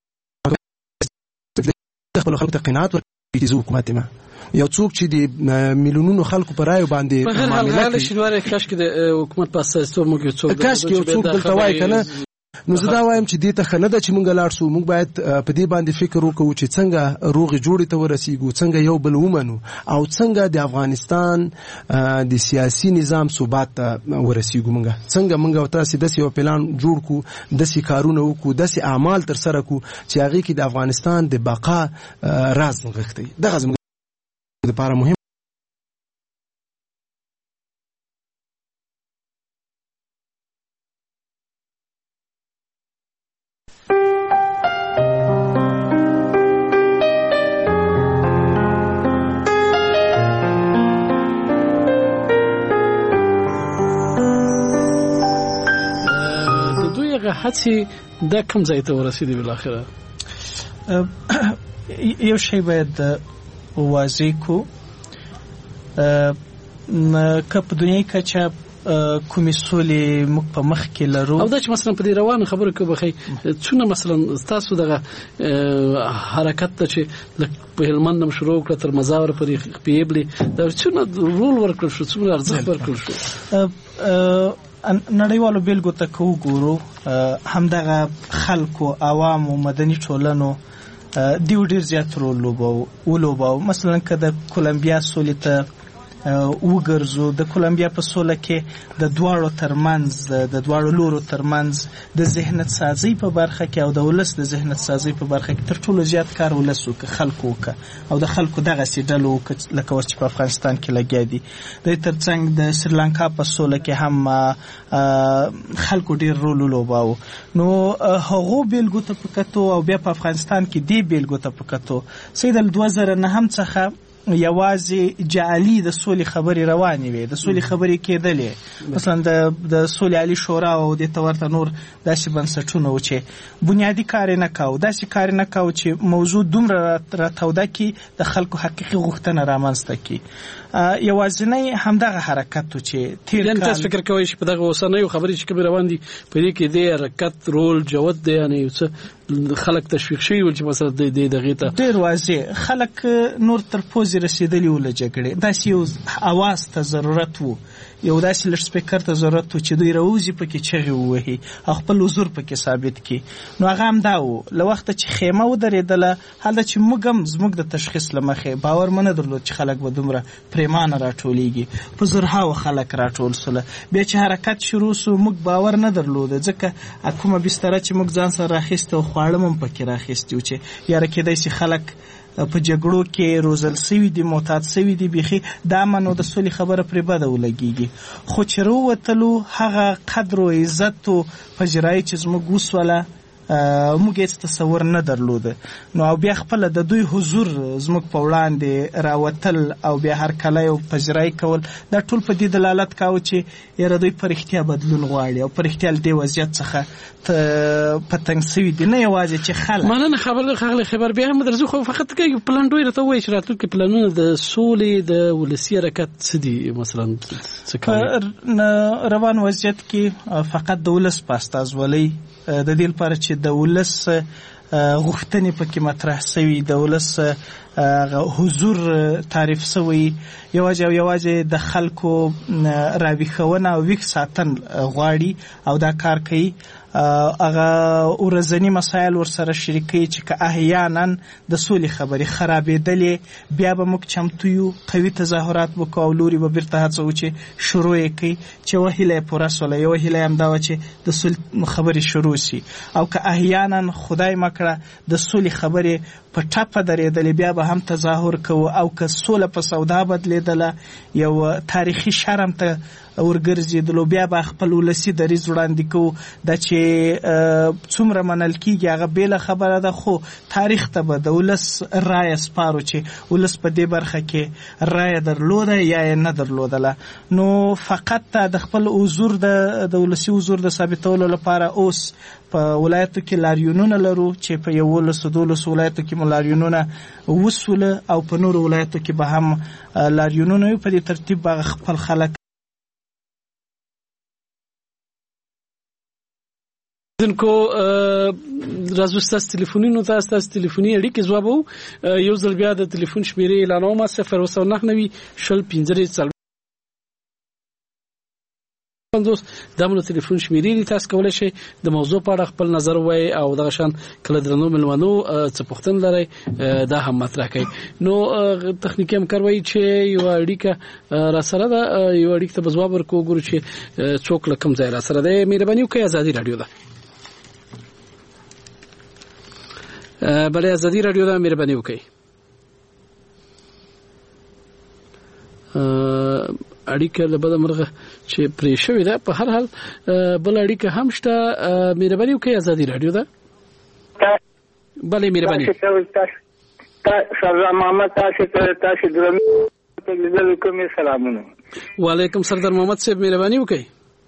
E: خپل خلکو ته قناعت ورکوي چې حکومت ما یو څوک چې د میلیونونو خلکو پر رایو باندې معاملې کوي. شنواره کاش کې د حکومت په اساس موږ یو څوک کاش کې یو څوک دلته وای کنه. نو زه دا وایم چې دې ته خنه ده چې موږ لاړ شو. موږ باید په دې باندې فکر وکړو چې څنګه روغې جوړې ته ورسیږو، څنګه یو بل ومنو او څنګه د افغانستان د سیاسي نظام ثبات ته ورسیږو. څنګه موږ او تاسې داسې یو پلان جوړ کړو، داسې کارونه وکړو، داسې اعمال ترسره کړو چې هغې کې د افغانستان د بقا راز نغښتی. دغه زموږ لپاره مهم.
C: د دوی هغه هڅې دا کوم ځای ته ورسېدې بالاخره؟
D: یو شی باید واضح کو که په دنیای کچه کومې سولې موږ په مخ کې لرو
C: او دا چې مثلا په دې روانه خبره کې بخي څونه مثلا تاسو دغه حرکت ته چې په هلمند هم شروع کړ تر مزاور پرې پیبلې دا څونه رول ورکړ شو څونه ارزښت ورکړ شو نړیوالو بیلګو ته کو ګورو همدغه خلکو عوامو مدني ټولنو دیو ډیر زیات رول ولوباو مثلا که د کولمبیا سولې ته وګرځو د کولمبیا په سوله کې د دواړو ترمنځ د دواړو لورو ترمنځ د ذهنیت سازي په برخه کې او د ولس د ذهنیت سازي په برخه کې تر ټولو زیات کار ولس وکړي خلکو وکړي او د خلکو دغه سیډلو لکه اوس چې په افغانستان کې لګیا دي د ترڅنګ د سریلانکا په سوله کې هم خلکو ډیر رول ولوباو نو هغه بیلګو ته پکاتو او بیا په افغانستان کې دی بیلګو ته پکاتو سید 2009 څخه یوازې جعلي د سولې خبرې روانې وي د سولې خبرې کېدلې مثلا د سولې عالی شورا او د تورته نور داسې بنسټونه و چې بنیادی کار نه کاوه داسې کار نه کاوه چې موضوع دومره راتوده کې د خلکو حقیقي غوښتنه رامنځته کړي یوازینی همدغه حرکت و چې تیر کال تاسو فکر کوئ چې په دغه اوسنیو خبرې چې کوم روان دي په دې کې د حرکت رول جوت دی یعنی خلک تشویق شوي ول چې مثلا د دغه ته
D: ډیر واضح خلک نور تر پوزې رسیدلی ول جګړه داسې یو اواز ته ضرورت وو یو داسې لږ سپیکر ته ضرورت و چې دوی راوځي پکې چغې ووهي او خپل حضور پکې ثابت کړي نو هغه هم دا و له وخته چې خیمه ودرېدله هلته چې موږ هم زموږ د تشخیص له مخې باور مو نه درلود چې خلک به دومره پریمانه راټولیږي په زرهاوو خلک راټول سوله بیا چې حرکت شروع سو موږ باور نه درلوده ځکه کومه بستره چې موږ ځان سره راخیسته او خواړه هم پکې راخیستي و چې یاره کېدای شي خلک په جګړو کې روزل سوي دي معتاد سوي دي بيخي دا منو د سولې خبره پرې بده ولګيږي خو چې وروتلو هغه قدر او عزت او پجرای چې زموږ وسوله موږ هیڅ تصور نه درلوده نو او بیا خپل د دوی حضور زموږ په وړاندې راوتل او بیا هر کله یو پجرای کول دا ټول په دې دلالت کاوه چې یاره دوی پر اختیار بدلون غواړي او پر اختیار دی وضعیت څخه پتنګ سوي دي نه یوازې چې خلک
C: مننه خبر بیا هم درځو خو فقط کې پلان دوی راته وایي چې راتلونکي پلانونه د سولې د ولسي حرکت څه دي مثلا
D: روان وضعیت کې فقط د ولس په استازولۍ د دې لپاره چې د ولس غوښتنې پکې مطرح سوي د ولس حضور تعریف سوی یوازې د خلکو راویښونه او ویښ ساتن غواړي او دا کار کوي هغه ورځنی مسایل ورسره شریکي چې که احیانا د سولې خبرې خرابېدلې بیا به موږ چمتو یو قوي تظاهرات وکړو او لوري به بیرته هڅه وکړي شروع یې کړي چې وهیله پوره سوله یو هیله هم دا و چې د سولې خبرې شروع شي او که احیانا خدای مکړه د سولې خبرې په ټاپه درېدلې بیا به هم تظاهر کوو او که سوله په سودا بدلېدله یو تاریخي شرم ته ورګرځېدلو بیا به خپل ولسي دریځ وړاندې کوو دا چې څومره منل کېږي هغه بېله خبره ده خو تاریخ ته به د ولس رایه سپارو چې ولس په دې برخه کې رایه درلوده یا یې نه درلودله نو فقط د خپل حضور د ولسي حضور د ثابتولو لپاره اوس په ولایتو کې لاریونونه لرو چې په 11-12 ولایتو کې لاریونونه وسوله او په نورو ولایتو کې به هم لاریونونه په دې ترتیب به خپل خلک
C: دنکو راځو تاسو ټلیفونونو تاسو ټلیفوني اړیکې ځواب یو ځل بیا د ټلیفون شمیرې اعلانوم 029 دمو ټلیفون شمیرې تاسو کولای شئ د موضوع په اړه خپل نظر وایي او دغه شان کله درنو ملمنو څه پوښتنه لري دا هم مطرح کړئ نو تخنیکی همکار وایي چې یو اړیکه را سره ده یو اړیکه ته ځواب ورکوو ګورو چې څوک لکم ځای را سره ده مهرباني وکړئ ازادي رادیو ده بله ازادي رادیو ده مهرباني وکړئ اړیکه له بده مرغه چې پرې شوې ده په هر حال بل اړیکه هم شته مهرباني وکړئ ازادي رادیو ده بله مهرباني
H: سردار محمد تاسو درنو کوم سلامونه
C: وعلیکم سردار محمد صاحب مهرباني وکړئ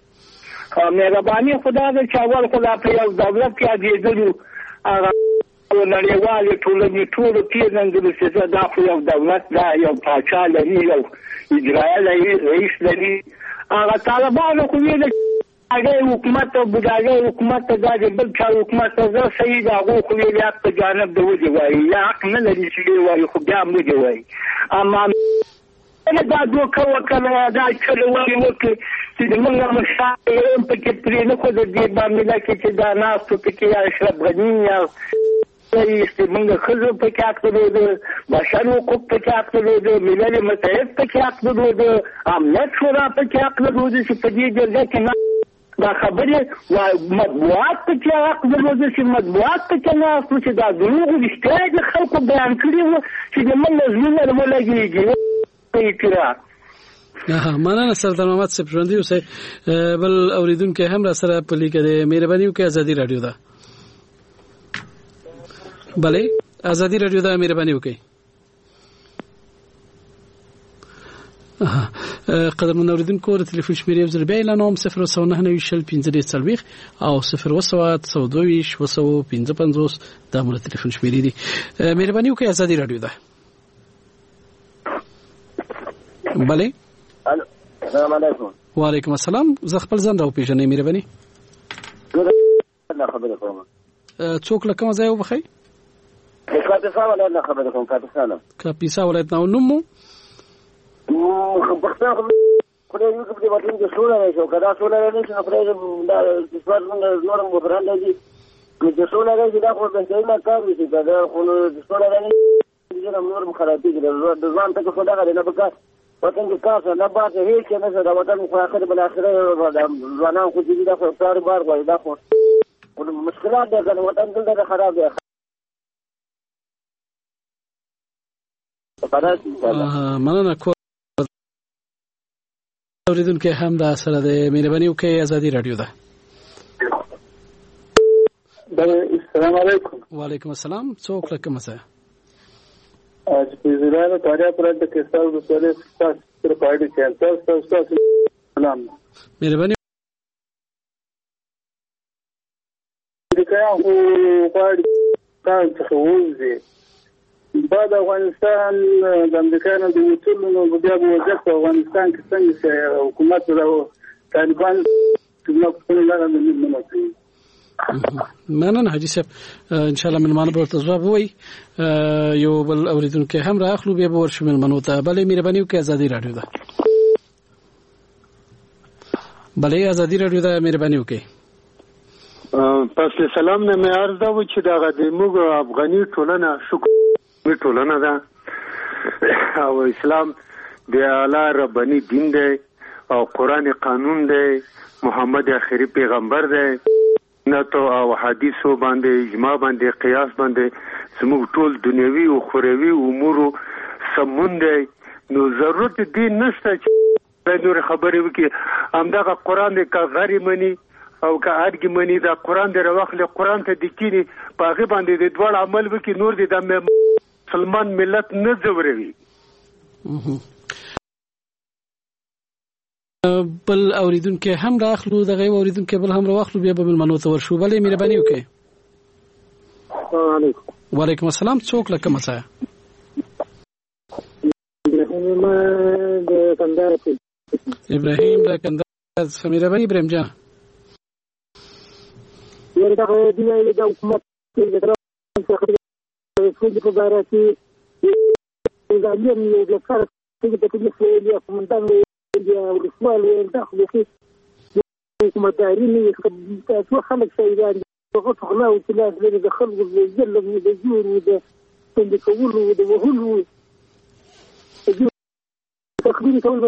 H: مهرباني خدا دې چاول خدا په یو دولت کې اجازه هغه نړیوالې ټولنې ټولو پېژندلو چې دا خو یو دولت دا یو پاچا لري یو اجرایه لري رئیس لري هغه طالبانو خو ویل هغه حکومت او بډاګه حکومت دا د بل چا حکومت زه صحیح دا غو خو ویل حق په جانب د وځي وایي یا حق نه لري چې وایي خو بیا هم وځي وایي اما دا دوکه وکړه دا چلو وایي وکړي چې موږ مشاهده په کې پرې نه خو د دې باندې چې دا ناس په کې یا اشرف غنی یا موږ خزو په کې حق درلود بشر حقوق په کې حق درلود ملل متحد په کې حق درلود امنیت شورا په کې حق درلود چې په دې جرګه کې دا خبره مطبوعات په کې حق درلود چې مطبوعات په کې نه اصل چې دا دروغ رښتیا د خلکو بیان کړي وو چې موږ زموږ نه ولګيږي اعتراف
C: مننه سردار محمد صاحب ژوندي اوسئ بل اوریدونکو هم را سره په لیکه ده مهرباني وکړئ ازادي رادیو ده بله ازادي رادیو ده مهرباني وکړئ قدرمن اوریدونکو د ټلیفون شمیرې وزر بیا اعلانوم 009901540 او 010221550 دا مو ټلیفون شمیرې دي مهرباني وکړئ ازادي رادیو ده بله
I: السلام علیکم
C: وعلیکم السلام زه خپل ځان راو پیژنې مهرباني
I: خبره کوم
C: څوک له کوم ځای وبخی
I: کاپیسا ولایت نه خبره کوم کاپیسا
C: ولایت نو نومو
I: پښتون خو یو څه په وطن کې سوله نه شو کدا سوله نه شي نو خو دا څوار نور مو فرانده دي چې سوله راځي دا خو به څنګه کار وشي دا خو سوله راځي چې نور مخالفت دي د ځان ته خو دا نه بګا وطن کې کار نه باندې هیڅ نه څه دا وطن خو اخر بل اخر ځوانان خو دې دا خو کار بار وای دا خو مشکلات ده وطن دلته خراب دی
C: مننه اوریدونکو هم دا سره د مهرباني وکړئ ازادي رادیو ده
H: السلام علیکم
C: وعلیکم السلام څوک له کومه ځای
H: आज पिजरानो कार्य प्रांत के साथ दूसरे स्तर पार्टी सेंटर संस्था नाम
C: मेहरबानी
H: दिखाया हूँ पार्टी का तखवुज़े بعد افغانستان د امریکا نه د وټولو بیا وضعیت په افغانستان کې څنګه حکومت او طالبان څنګه په لاره باندې
C: مننه حاجی صاحب ان شاء الله ملمانه به تاسو وای یو بل اوریدونکو هم راخلو به ورشو ملمنو ته بلې مهرباني وکړئ ازادي رادیو ده بلې ازادي رادیو ده مهرباني وکړئ
J: پس سلام نه مې عرض دا و چې دا د موږ افغاني ټولنه شکر ټولنه ده او اسلام د اعلی رباني دین دی او قران قانون دی محمد اخري پیغمبر دی نتو او حدیثو باندې اجماع باندې قیاس باندې زموږ ټول دنیوي او اخروی امور سمون دی نو ضرورت دی نشته چې نور خبرې وکړي همدغه قران د کاغری منی او که ارګ منی دا قران د راوخله قران ته د کینی په هغه باندې د دوړ عمل وکړي نور د مسلمان ملت نه زوروي
C: بل اوریدونکو هم راخلو دغه اوریدونکو بل هم راخلو بیا به ملمنو ته ورشو بلې مهرباني وکړئ وعلیکم السلام څوک له کومه ځای ابراهیم له کندهار مهرباني ابراهیم جان
H: ورته د حکومت د په اړه چې زموږ د کار څنګه د کومې کومندان یا ورسمال داخلي کې حکومتداري نه تاسو خلک شایان هغه څنګه او چې لازم د خلکو د جلب د جوړ د څنګه کولو د وهلو تقدیر کول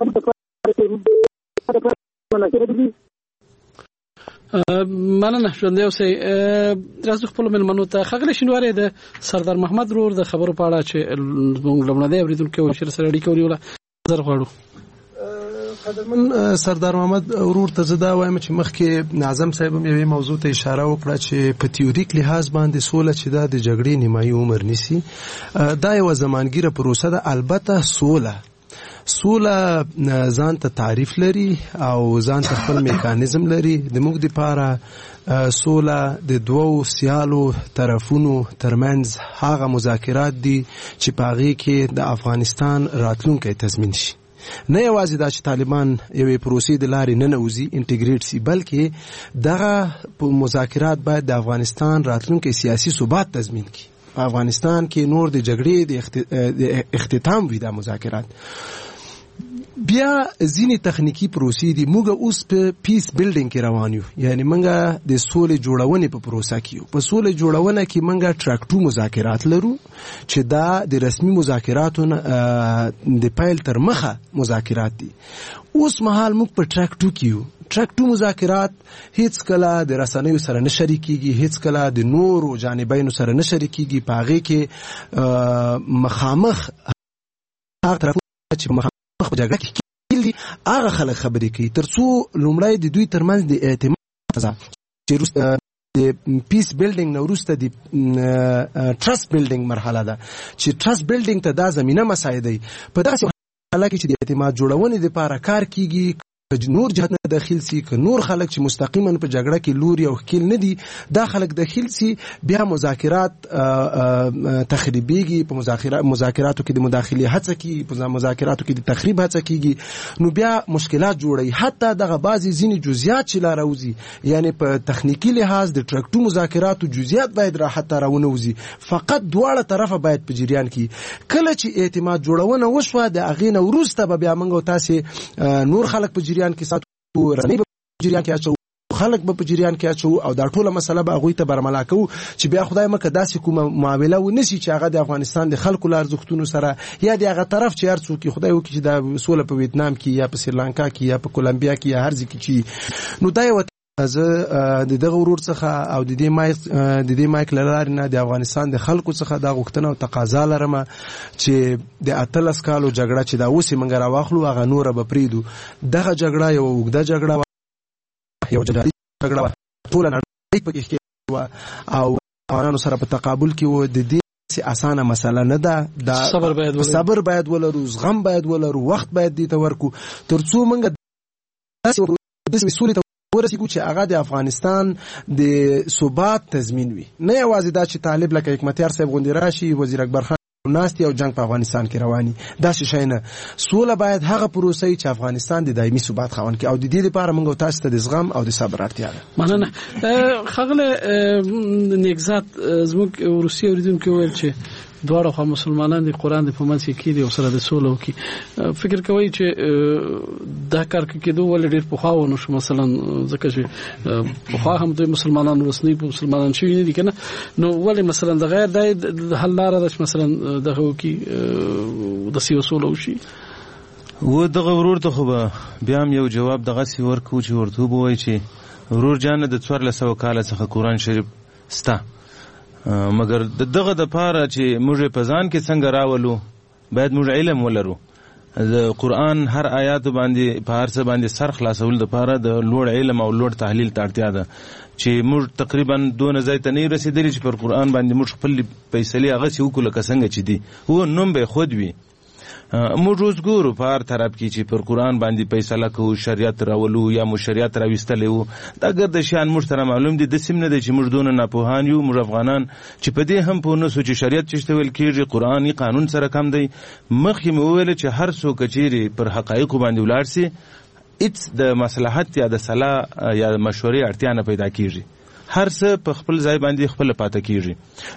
C: مننه ژوندی اوسئ راځو خپل ملمنو ته ښاغلی شینواری د سردار محمد رور د خبرو په اړه چې موږ لومړنی اوریدونکو ورسره سره اړیکه ونیوله نظر غواړو
E: قدرمن سردار محمد ورور ته زدا وایم چې مخکې ناظم صاحب هم یوې موضوع ته اشاره وکړه چې په تیوریک لحاظ باندې سوله چې دا د جګړې نیمایي عمر نیسي دا یو زمانګیره پروسه ده البته سوله ځان ته تعریف لري او ځان ته خپل میکانیزم لري. د موږ لپاره سوله د دوو سیالو طرفونو ترمنځ هغه مذاکرات دي چې په هغې کې د افغانستان راتلونکی تضمین شي. نه یوازې دا چې طالبان یوې پروسې د لارې ننوځي انټیګریټ سي، بلکې دغه مذاکرات باید د افغانستان راتلونکی سیاسي ثبات تضمین کړي. په افغانستان کې نور د جګړې د اختتام وي دا مذاکرات. بیا ځینې تخنیکی پروسې دي. موږ اوس په پیس بیلډینګ کې روان یو، یعنی موږ د سولې جوړونې په پروسه کې یو. په سولې جوړونه کې موږ ټریک 2 مذاکرات لرو چې دا د رسمي مذاکراتو د پیل تر مخه مذاکرات دي. اوس مهال موږ په ټریک 2 کې یو. ټریک 2 مذاکرات هیڅ کله د رسنیو سره نه شریکيږي، هیڅ کله د نورو جانبینو سره نه شریکيږي. په هغې کې مخامخ هغه طرفونه چې مخامخ په جګړه کې دي هغه خلک خبرې کوي، ترڅو لومړی د دوی ترمنځ د اعتماد فضا چې د پیس بیلډینګ نه وروسته د ټرست بیلډینګ مرحله ده، چې ټرست بیلډینګ ته دا زمینه مساعدوي. په داسې حاله کې چې د اعتماد جوړونې لپاره کار کیږي، نور جهت نه داخل سي، که نور خلک چې مستقیما په جګړه کې لوري او ښکیل نه دي دا خلک داخل سي، بیا مذاکرات تخریبيږي. په مذاکراتو کې د مداخلې هڅه کیږي، په مذاکراتو کې د تخریب هڅه کیږي، نو بیا مشکلات جوړي. حتی دغه بعضی ځینې جزئیات چې لا راوځي، یعنی په تخنیکی لحاظ د ټریک 2 مذاکراتو جزئیات باید راحت راونه وځي، فقط دواړه طرفه باید په جریان کې. کله چې اعتماد جوړونه وشوه د اغې نه وروسته به بیا موږ تاسو نور خلک په جریان کې ساتو، رسنۍ په جریان کې اچو، خلک به په جریان کې اچو، او دا ټوله مسله به هغوی ته برملا کوو چې بیا خدای مکه داسې کومه معامله ونشي چې هغه د افغانستان د خلکو له ارزښتونو سره یا د هغه طرف چې هر څوک خدای وکړي چې دا سوله په ویتنام کې یا په سریلانکا کې یا په کولمبیا کې یا هر ځای کې چې نو دا یو زه د دغه ورور څخه او د دې مایک لرلارې نه د افغانستان د خلکو څخه دا غوښتنه او تقاضا لرم چې د 18 کالو جګړه چې دا اوس موږ راواخلو هغه نوره به پریدو. دغه جګړه یو اوږده جګړه وه، یو جګړه وه، ټوله نړۍ پکې ښکېل وه او افغانانو سره په تقابل کې و. د دې اسانه مسله نه ده، صبر باید ولرو، زغم باید ولرو، وخت باید دې ته ورکو ترڅو موږ داسې سولې ته ورسېږو چې هغه د افغانستان د ثبات تضمین وي. نه یوازې دا چې طالب لکه حکمتیار صاحب غوندې راشي، وزیر اکبر خان ناستي او جنگ په افغانستان کې رواني، داسې شی نه. سوله باید هغه پروسه چې افغانستان د دایمي ثبات خاوند کړي، او د دې لپاره موږ تاسو ته د زغم او د صبر اړتیا ده.
C: مننه. ښاغلی نیکزاد، زموږ روسي اوریدونکي وویل چې دواړه خوا مسلمانان د قرآن د په منځ کې کېدي او سره د سوله وکړي. فکر کوئ چې دا کار کېدو ولې ډېر پخوا ونه شو؟ مثلا ځکه چې پخوا هم دوی مسلمانان رسمي مسلمانان شوي نه دي که نه، نو ولې مثلا د غیر د حل لاره ده چې مثلا دغه وکړي داسې یو سوله وشي؟
F: و دغه ورور ته خو به بیا هم یو جواب دغسې ورکړو چې ورته وبوایي چې ورور جانه د 1400 کاله څخه قرآن شریف سته، مګر دغه د پاره چې موږ په ځان کې څنګه راولو باید موږ علم ولرو. د قرآن هر آیات باندې په هر څه باندې سر خلاصول د پاره د لوړ علم او لوړ تحلیل ته اړتیا ده چې موږ تقریبا دونه ځای ته نه رسیدلی چې پر قرآن باندې موږ خپل فیصلې هغسې وکړو لکه څنګه چې دي، هو نوم به خود وي. موږ اوس ګورو په هر طرف کې چې پر قرآن باندې فیصله کوو، شریعت راولو یا موږ شریعت راویستلی وو، دا ګرده شیان موږ سره معلوم دي. داسې هم نه دی چې موږ دونه ناپوهان یو، موږ افغانان چې په دې هم پوه نه سو چې شریعت چې ته ویل کېږي قرآني قانون سره کم دی. مخکې مې وویله چې هر څوک چیرې پر حقایقو باندې ولاړ سي، هېڅ د مصلحت یا د صلاح یا د مشورې اړتیا نه پیدا کېږي، هر څه په خپل ځای باندې خپله پاته کېږي.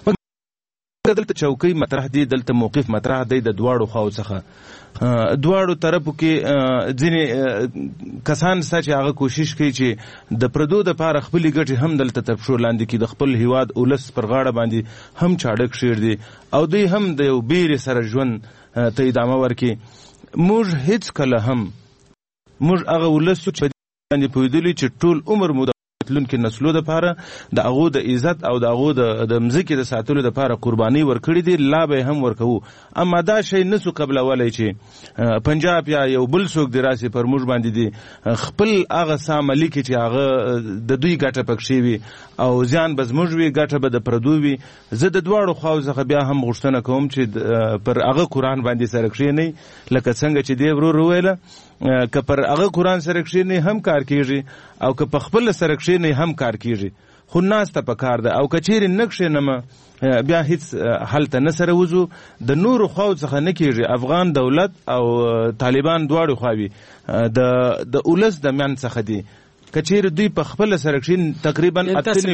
F: دلته چوکۍ مطرح دی، دلته موقف مطرح دی د دواړو خواو څخه. دواړو طرفو کې ځینې کسان سته چې هغه کوشش کوي چې د پردو دپاره خپلې ګټې هم دلته تر پښو لاندې کړي، د خپل هیواد اولس پر غاړه باندې هم چاړه کښېږدي او دوی هم د یو بیرې سره ژوند ته ادامه ورکړي. موږ هیڅ کله هم موږ هغه ولس چې په دې باندې پوهېدلي چې ټول عمر مو د راتلونکو نسلو لپاره د هغو د عزت او د هغو د مځکې د ساتلو لپاره قرباني ورکړي دي، لا به هم ورکوو. اما دا شی نسو قبلولی چې پنجاب یا یو بل څوک دی راسي پر موږ باندې دی خپل هغه ساملی کې چې هغه د دوی ګټه پکښې وي او زیان به زموږ وي، ګټه به د پردو وي. زه د دواړو خواو څخه بیا هم غوښتنه کوم چې پر هغه قرآن باندې سره کښېنئ، لکه څنګه چې دی ورور وویله که پر هغه قرآن سره کښېنئ هم کار کېږي او که په خپله سره کښېنئ هم کار کېږي، خو ناسته په کار ده. او که چیرې نه کښېنم بیا هیڅ هلته نه سره وځو، د نورو خواو څخه نه کېږي. افغان دولت او طالبان دواړو خواوي د اولس د میان څخه دي. که چیرې دوی په خپله سره کښېني تقریبا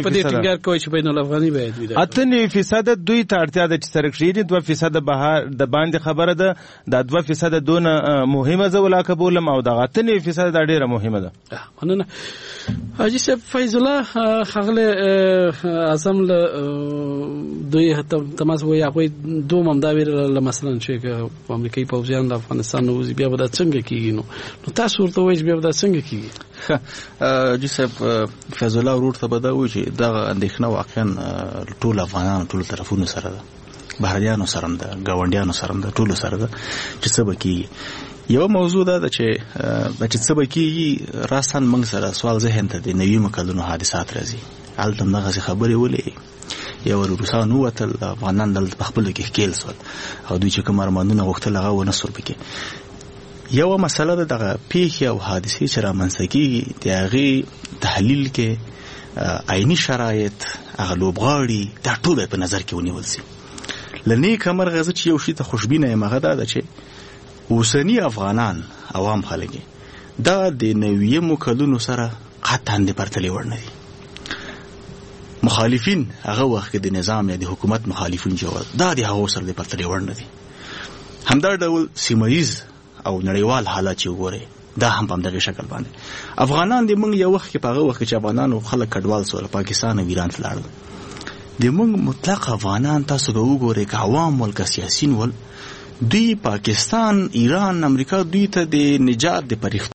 F: 8% دوی ته اړتیا ده چې سره کښېني، 2% بهر د باندې خبره ده. دا 2% دونه مهمه زه ولاکه بولم او دغه 8% دا ډېره مهمه ده.
C: مننه حاجي صاحب. فیض الله ښاغلی اعظم له دوی تماس وایي هغوی دوم همدا ویره مثلا چې امریکایي پوځیان د افغانستان نه وځي بیا به دا څنګه کېږي؟ نو تاسو ورته وایئ چې بیا به دا څنګه کېږي؟
G: جی صاحب فیض الله ورور ته به دا وایي چې دغه اندېښنه واقعا ټول افغانانو ټولو طرفونو سره ده، بهرنیانو سره هم ده، ګاونډیانو سره هم ده، ټولو سره ده چې څه به کېږي. یو موضوع ده چې څه به کېږي راساً موږ سره سوال ذهن ته د نویمو کلونو حادثات راځي. هلته هم دغسې خبرې ولې یو روسان ووتل، افغانان دلته په خپلو کې ښکېل سول او دوی چې کوم ارمانونه غوښتل هغه ونه سول پکې. یوه مسله ده دغه پیښې او حادثې چې رامنځته کېږي د هغې تحلیل کې عیني شرایط، هغه لوبغاړي، دا ټول په نظر کې ونیول سي. له نیکه مرغه زه چې یو شي ته خوشبینه یم هغه دا ده چې اوسني افغانان عوام خلک دا د نویمو کلونو سره قطعا د پرتلې وړ نه دي. مخالفین هغه وخت کې د نظام یا د حکومت مخالفین چې دا د هغو سره د پرتلې وړ نه دي. همدا ډول سیمه‌ییز او نړیوال حالات چې وګورئ دا هم په همدغه شکل باندې افغانان د موږ یو وخت کې په هغه وخت چې افغانانو خلک کډوال سول پاکستان او ایران ته لاړل، د موږ مطلق افغانان تاسو به وګورئ که عوام ول که سیاسین ول دوی پاکستان، ایران، امریکا دوی ته د نجات د پریخت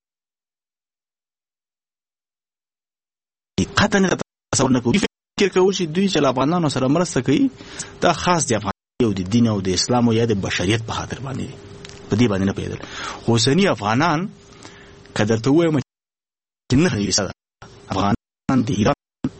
G: قطعا نه تصور نه کوي. فکر کوي چې دوی چې افغانانو سره مرسته کوي دا خاص د افغان او د دین او د اسلام او یا د بشریت په خاطر باندې دي، په دې باندې نه پیدل. اوسني افغانان که درته ووایم چې نه حیثه ده افغانان د ایران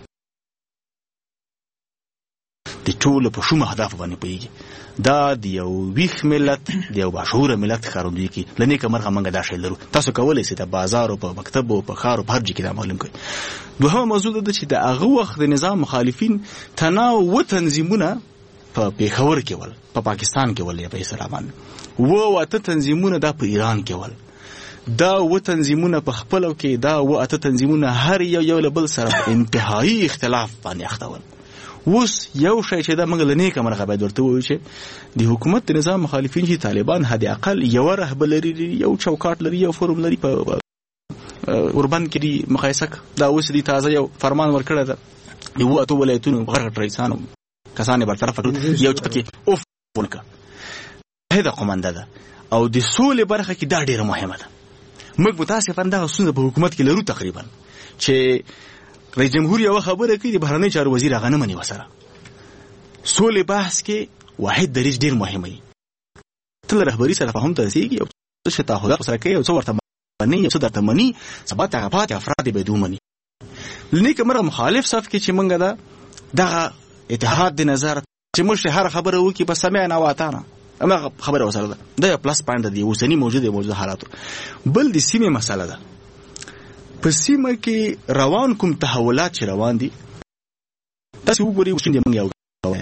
G: د ټولو په شومه اهدافو باندې پوهېږي. دا د یو ویښ ملت، د یو باشعوره ملت ښکارندویي کوي. له نیکه مرغه موږ دا شی لرو. تاسو کولی شئ د بازار او په مکتب او په ښار او په هر ځای کې دا معلوم کړئ. دوهمه موضوع ده چې د هغه وخت د نظام مخالفین تناو تنظیمونه په پیښور کې ول، په پاکستان کې ول یا په اسلام، و اته تنظیمونه دا په ایران کې ول، دا و تنظیمونه په خپلو کې دا و اته تنظیمونه هر یو له بل سره انتهایی اختلاف باندې اخته ول. اوس یو شی چې دا موږ له نیکه مرغه باید ورته ووایو چې د حکومت د نظام مخالفین چې طالبان حد اقل یو رهبر لري، یو چوکاټ لري، یو فورم لري، په اوربند کې دی مقایسه دا اوس دی تازه یو فرمان ورکړی ده یو اته ولایتونو غرغټ رئیسانو کسانې برطرف یو پکې اوف ونکه هدا قومنده ده او د سولې برخه کې دا ډیره مهمه ده. موږ متاسفانه دا ستونزه په حکومت کې لرو تقریبا چې رئیس جمهور یو خبره کوي د بهرنی چارو وزیر هغه نه مني وسره. سولې بحث کې واحد دریځ ډیر مهم دی. تل رهبری سره فهم ته رسیږي او څه تعهدات سره کوي او څه ورته مني او څه درته مني سبا ته غفات افراد به دومني. لنی کومه مخالف صف کې چې مونږ دا دغه اتحاد د نظر چې موږ هر خبره وکي په سمعنا واتانه اما خبره وسره ده دا پلس پاینټ دی اوسنی موجوده حالات. بل د سیمه مسله ده. په سیمه کې روان کوم تحولات چې روان دي تاسو وګورئ چې موږ یو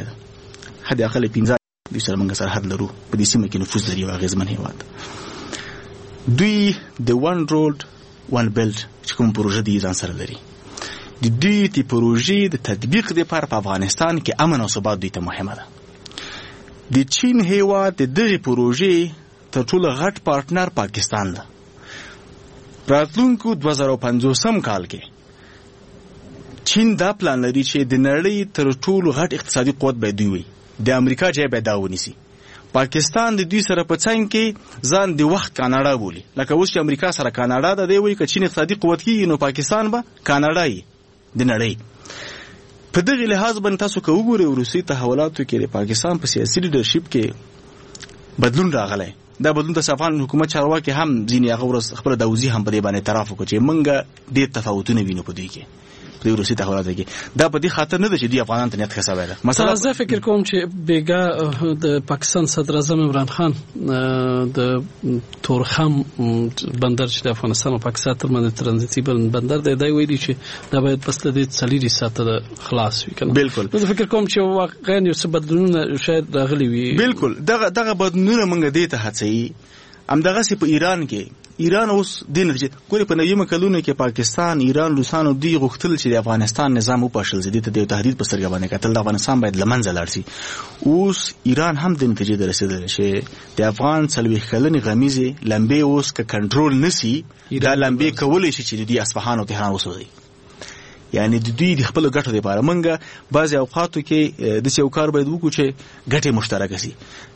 G: حد اقل 15 د سره موږ سره حد لرو په دې سیمه کې نفوذ لري او غزمن هیواد. دوی د وان روډ وان بیلټ چې کوم پروژه دي ځان سره لري. د دې تی پروژې د تطبیق لپاره په افغانستان کې امن او ثبات دوی ته مهمه ده. د چین هیواد د دغه پروژې تر ټولو غټ پارټنر پاکستان ده. راتلونکو 2050 کال کې چین دا پلان لري چې د نړۍ تر ټولو غټ اقتصادي قوت به دوی وي. د امریکا ځای به دا ونیسي. پاکستان د دوی سره په څنګ کې ځان د وخت کاناډا بولي. لکه اوس چې امریکا سره کاناډا ده دی وایي که چین اقتصادي قوت کیږي نو پاکستان به کاناډا وي. د نړۍ. په دغه لحاظ باندې تاسو که وګورئ وروستي تحولاتو کې د پاکستان په سیاسي لیډرشپ کې بدلون راغلی. دا بدلون د افغان حکومت چارواکي هم ځینې هغه ورځ خپل داوزي هم په دې باندې اعتراف وکړ چې موږ ډېر تفاوتونه وینو په دې کې په دې وروستي تحولاتو کې. دا په دې خاطر نه ده چې دوی افغانان ته نیت ښه سوی ده. مثلا
C: زه فکر کوم چې بیګا د پاکستان صدر اعظم عمران خان د تورخم بندر چې د افغانستان او پاکستان ترمنځ ترانزیتي بندر دی دا ویلي چې دا باید پس له دې 40 ساعته خلاص وي کنه.
G: بالکل
C: زه فکر کوم چې واقعا یو څه بدلونونه شاید راغلي وي.
G: بالکل دغه بدلونونه موږ دې ته هڅوي. همدغه سي په ایران کې ایران اوس د نتیجه ګوري په نویمه کلونه کې پاکستان ایران روسان او دوی غوښتل چې د افغانستان نظام وپاشل زیات د تهدید په سترګه باندې کتل د افغانستان باید لمنځه لاړ شي. اوس ایران هم د نتیجې ته رسیدل چې د افغان 40 کلنې غمیزه لمبې اوس که کنټرول نسی دا لمبې کولای شي چې د اصفهان او تهران وسوځي. یعنی د دوی د خپل ګټو لپاره منګه بعضي اوقاتو کې د څو کار باید وکړو چې ګټه مشترکه شي.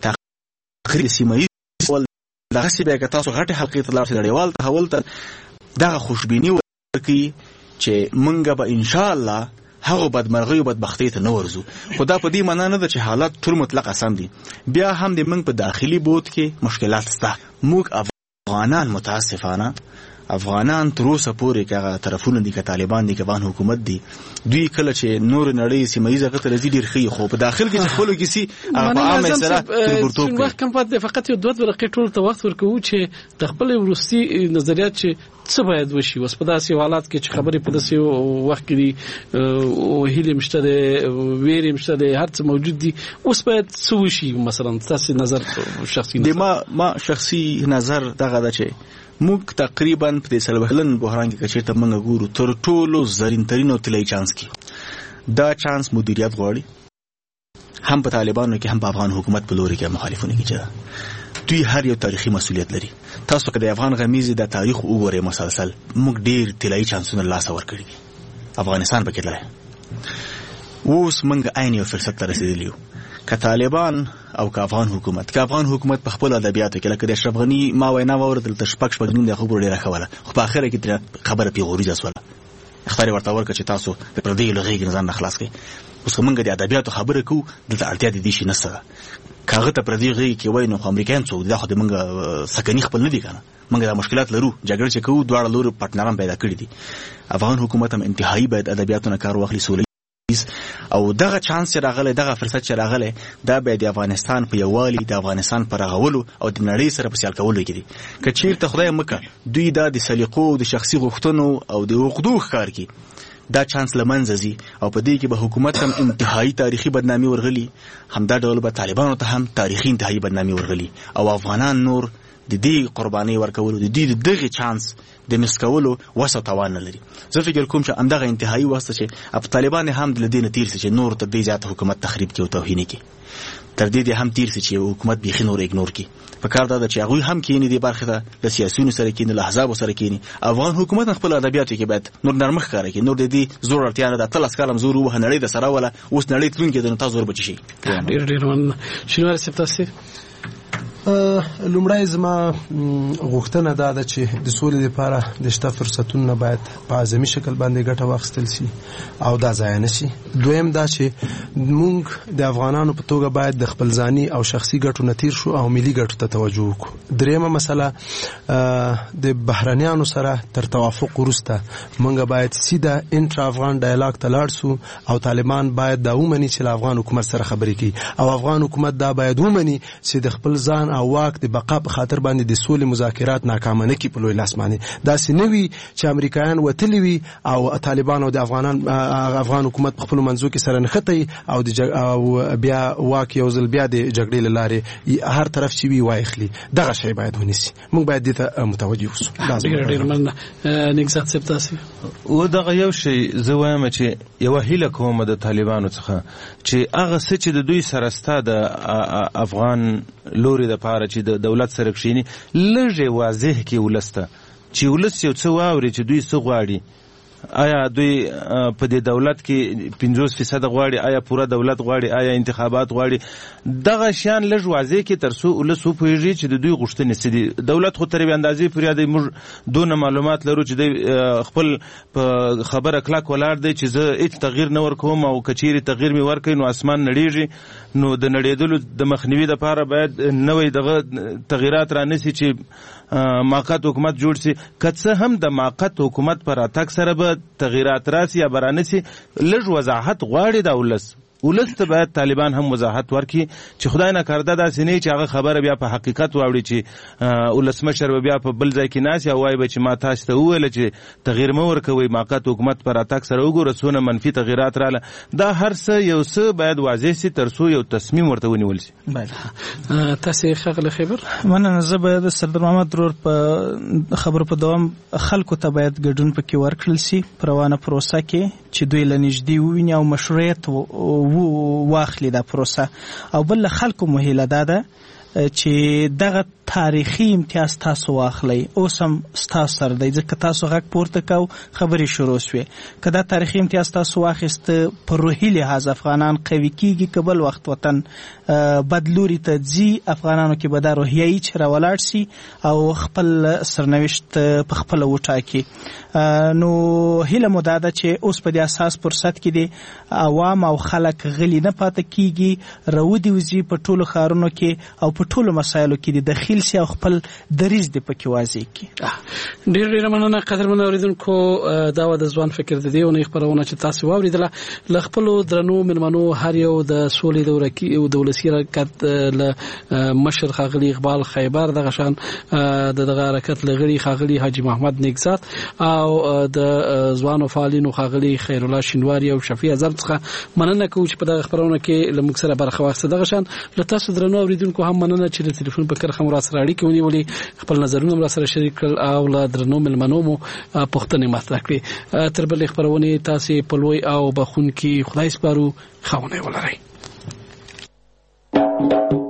G: تقریر سیمایي دغه سی بیا که تاسو غټه حقیقت لار سره دیوال ته حول ته دغه خوشبینی ورکی چې مونږ به ان شاء الله هغه بدمرغي او بدبختی ته نه ورزو. خدا په دې معنی نه ده چې حالات ټول مطلق سم دي. بیا هم د مونږ په داخلي بود کې مشکلات شته. موږ افغانان متاسفانه افغانان تر اوسه پورې هغه طرفونه دي که طالبان دي که افغان حکومت دي دوی کله چې نور نړۍ سیمایي ځای ته راځي ډیر خي خو په داخل کې خپل کې سي هغه عامه سره ترګورتوب کوي. وخت
C: کم پاتې فقط یو 2 دقیقې ټول ته وخت ورکوو چې د خپل ورستي نظریات چې څه باید وشي اوس په داسې حالات کې چې خبرې په داسې وخت کې او هیله مشته ویری مشته هر څه موجود دي اوس باید څه وشي. مثلا تاسو نظر شخصي
G: دی ما شخصي نظر دغه ده چې موږ تقریبا په دې سلبهلن بحران کې چې ته موږ ګورو تر ټولو زرین ترين او تلای چانس کې دا چانس مدیریت غواړي هم په طالبانو کې هم په افغان حکومت په لوري کې مخالفونه کې چې دوی هر یو تاریخي مسؤلیت لري. تاسو که د افغان غمیزه د تاریخ وګورئ مسلسل موږ ډیر تلای چانسونه لاس ورکړي دي افغانستان پکې لري. اوس موږ عین یو فرصت ته رسیدلی یو که طالبان او که افغان حکومت په خپل ادبیاتو کې لکه د اشرف غنی ما وینا وردل تشپک شپګنین د خبرو ډیره خوله خو په اخر کې خبره پیغوري ځسوله اختیار ورته ورکړه چې تاسو په دې لږه ځان خلاص کړئ. اوس موږ د ادبیاتو خبره کوو د اړتیا دي شي نسره کاغه ته پر دې غي کې وای نو امریکایان څو دا خو د موږ سکني خپل نه دي کنه موږ د مشکلات لرو جګړه چې کوو دواړه لور پټنران پیدا کړی دي. افغان حکومت هم انتهایی باید ادبیاتو نه کار واخلي سولې او دغه چانس راغله دغه فرصت راغله دا به د افغانستان په یوالي د افغانستان پر غولو او د نړۍ سره په سیال کولو کې دي. که چیرته خدای مکه دوی دا د سلیقو د شخصي غوښتنو او د حقوقو ښکار کی دا چانس لمنځه زی او په دې کې به حکومت هم انتهایی تاریخي بدنامي ورغلي همدا ډول به طالبانو ته هم تاریخي انتهایی بدنامي ورغلي او افغانان نور د دې قرباني ورکول د دې دغه چانس د مسکولو وسه توان نه لري. زه فکر کوم چې اندغه انتهایی واسطه چې اپ طالبان هم د دې نتیر چې نور ته د ذات حکومت تخریب کوي او توهین کوي تر دې هم تیر چې حکومت به خنور ایګنور کوي. په کار دا چې هغه هم کینی دی برخه ده د سیاسيونو سره کینی له احزاب سره کینی. افغان حکومت خپل ادبیاتو کې باید نور نرمخ کار کوي نور د دې زور اړتیا نه ده تل اسکالم زور وه نړۍ د سره ولا اوس نړۍ تلون کې د تاسو زور بچي.
C: ډیر من شنو رسپتاسي
E: لومړی زما غوښتنه دا ده چې د سولې لپاره د شته فرصتونو باید په اعظمي شکل باندې ګټه واخیستل شي او دا ضایع نه شي. دویم دا چې موږ د افغانانو په توګه باید د خپل ځاني او شخصي ګټو نه تیر شو او ملي ګټو ته توجه وکړو. دریمه مسله د بهرنیانو سره تر توافق وروسته موږ باید سیده انټر افغان ډایلاګ ته لاړ شو او طالبان باید دا ومني چې افغان حکومت سره خبرې کوي او افغان حکومت دا باید ومني چې د خپل ځان او واک د بقا په خاطر باندې د سولې مذاکرات ناکامه نه کی په لوی لاس باندې دا سنوي چې امریکایان وتلی وي او طالبان او د افغان حکومت په خپل منځو کې سره نښتي او بیا واک یو ځل بیا د جګړې لاره هر طرف چې وی وایخلی دغه شی باید ونیسي. موږ باید دې ته متوجه اوسو.
C: ډیر مننه نګزات صاحب تاسو
F: و دغه یو شی زه وایم چې یو هیله کوم د طالبانو څخه چې هغه څه چې د دوی سره ستا د افغان لوري د پاره چې د دولت سره کښینی لږه واضح کې ولسته چې ولس یو څه واوري چې دوی څه غواړي آیا دوی په دې دولت کې 50% غواړي، آیا پوره دولت غواړي، آیا انتخابات غواړي؟ دغه شیان لږ واضح کې ترڅو ولس وپوهیږي چې د دوی غوښتنې څه دي. دولت خو تر یوې اندازې پورې دی موږ دونه معلومات لرو چې دی خپل په خبره کلک ولاړ دی چې زه هیڅ تغییر نه ورکوم، او که چیرې تغییر مې ورکوي نو اسمان نړیږي. نو د نړېدلو د مخنیوي دپاره باید نوی دغه تغییرات رانیسي چې موقت حکومت جوړ سي. که څه هم د موقت حکومت پر راتګ سره به تغییرات راسي یا برانسي، لږ وضاحت غواړي دا ولس ته باید طالبان هم وضاحت ورکړي چې خدای نه کارده داسې نه چې هغه خبره بیا په حقیقت واوړي چې ولسمشر به بیا په بل ځای کې ناست یا وایي به چې ما تاسو ته وویله چې تغییر مه ورکوئ، موقت حکومت پر راتګ سره وګوره څونه منفي تغییرات راله. دا هر څه یو څه باید واضح سي ترڅو یو تصمیم ورته ونیول سي.
C: تاسو ښاغلی خیبر؟
D: مننه. زه به د سردار محمد درور په خبرو په دوام خلکو ته باید ګډون پکې ورکړل سي په روانه پروسه کې چې دوی له نږدې وویني او مشروعیت واخلي دا پروسه. او بل خلکو مهیله ده چې دغه تاریخي امتیاز تاسو واخلئ. اوس هم ستاسو سره دی ځکه تاسو غږ پورته کو، خبرې شروع شوې. که دا تاریخي امتیاز تاسو واخیسته په روحي لحاظ افغانان قوي کیږي، که بل وخت وطن بدلوري ته ځي افغانانو کې به دا روحیه چې راولاړ سي او خپل سرنوشت په خپله وټاکي. نو هیله مو دا ده چې اوس په دې اساس فرصت کې دی عوام او خلک غلي نه پاتې کیږي، راودي وځي په ټولو ښارونو کې او په ټولو مسایلو کې د دخیل سي او خپل دریځ دې پکې واضح کړي.
C: ډېر مننه قدرمن اوریدونکو. دا و د ځوان فکر د دې اونۍ خپرونه چې تاسو واوریدله. له خپلو درنو مېلمنو هر یو د سولې دوره کې او د ولسي حرکت له مشر ښاغلي اقبال خیبر، دغه شان د دغه حرکت له غړي ښاغلي حاجي محمد نیکزاد او د ځوانو فعالینو ښاغلي خیرالله شینواري او شفیع اعظم څخه مننه کوو چې په دغه خپرونه کې له موږ سره برخه واخیسته. دغه شان له تاسو درنو اوریدونکو هم مننه چې د ټلیفون په کرښه مو راسره اړیکې ونیولې، خپل نظرونه مو راسره شریک کړل او له درنو مېلمنو مو پوښتنې مطرح کړې. تر بلې خپرونې تاسې په لوی او بخښونکي خدای سپارو. ښه اونۍ ولرئ.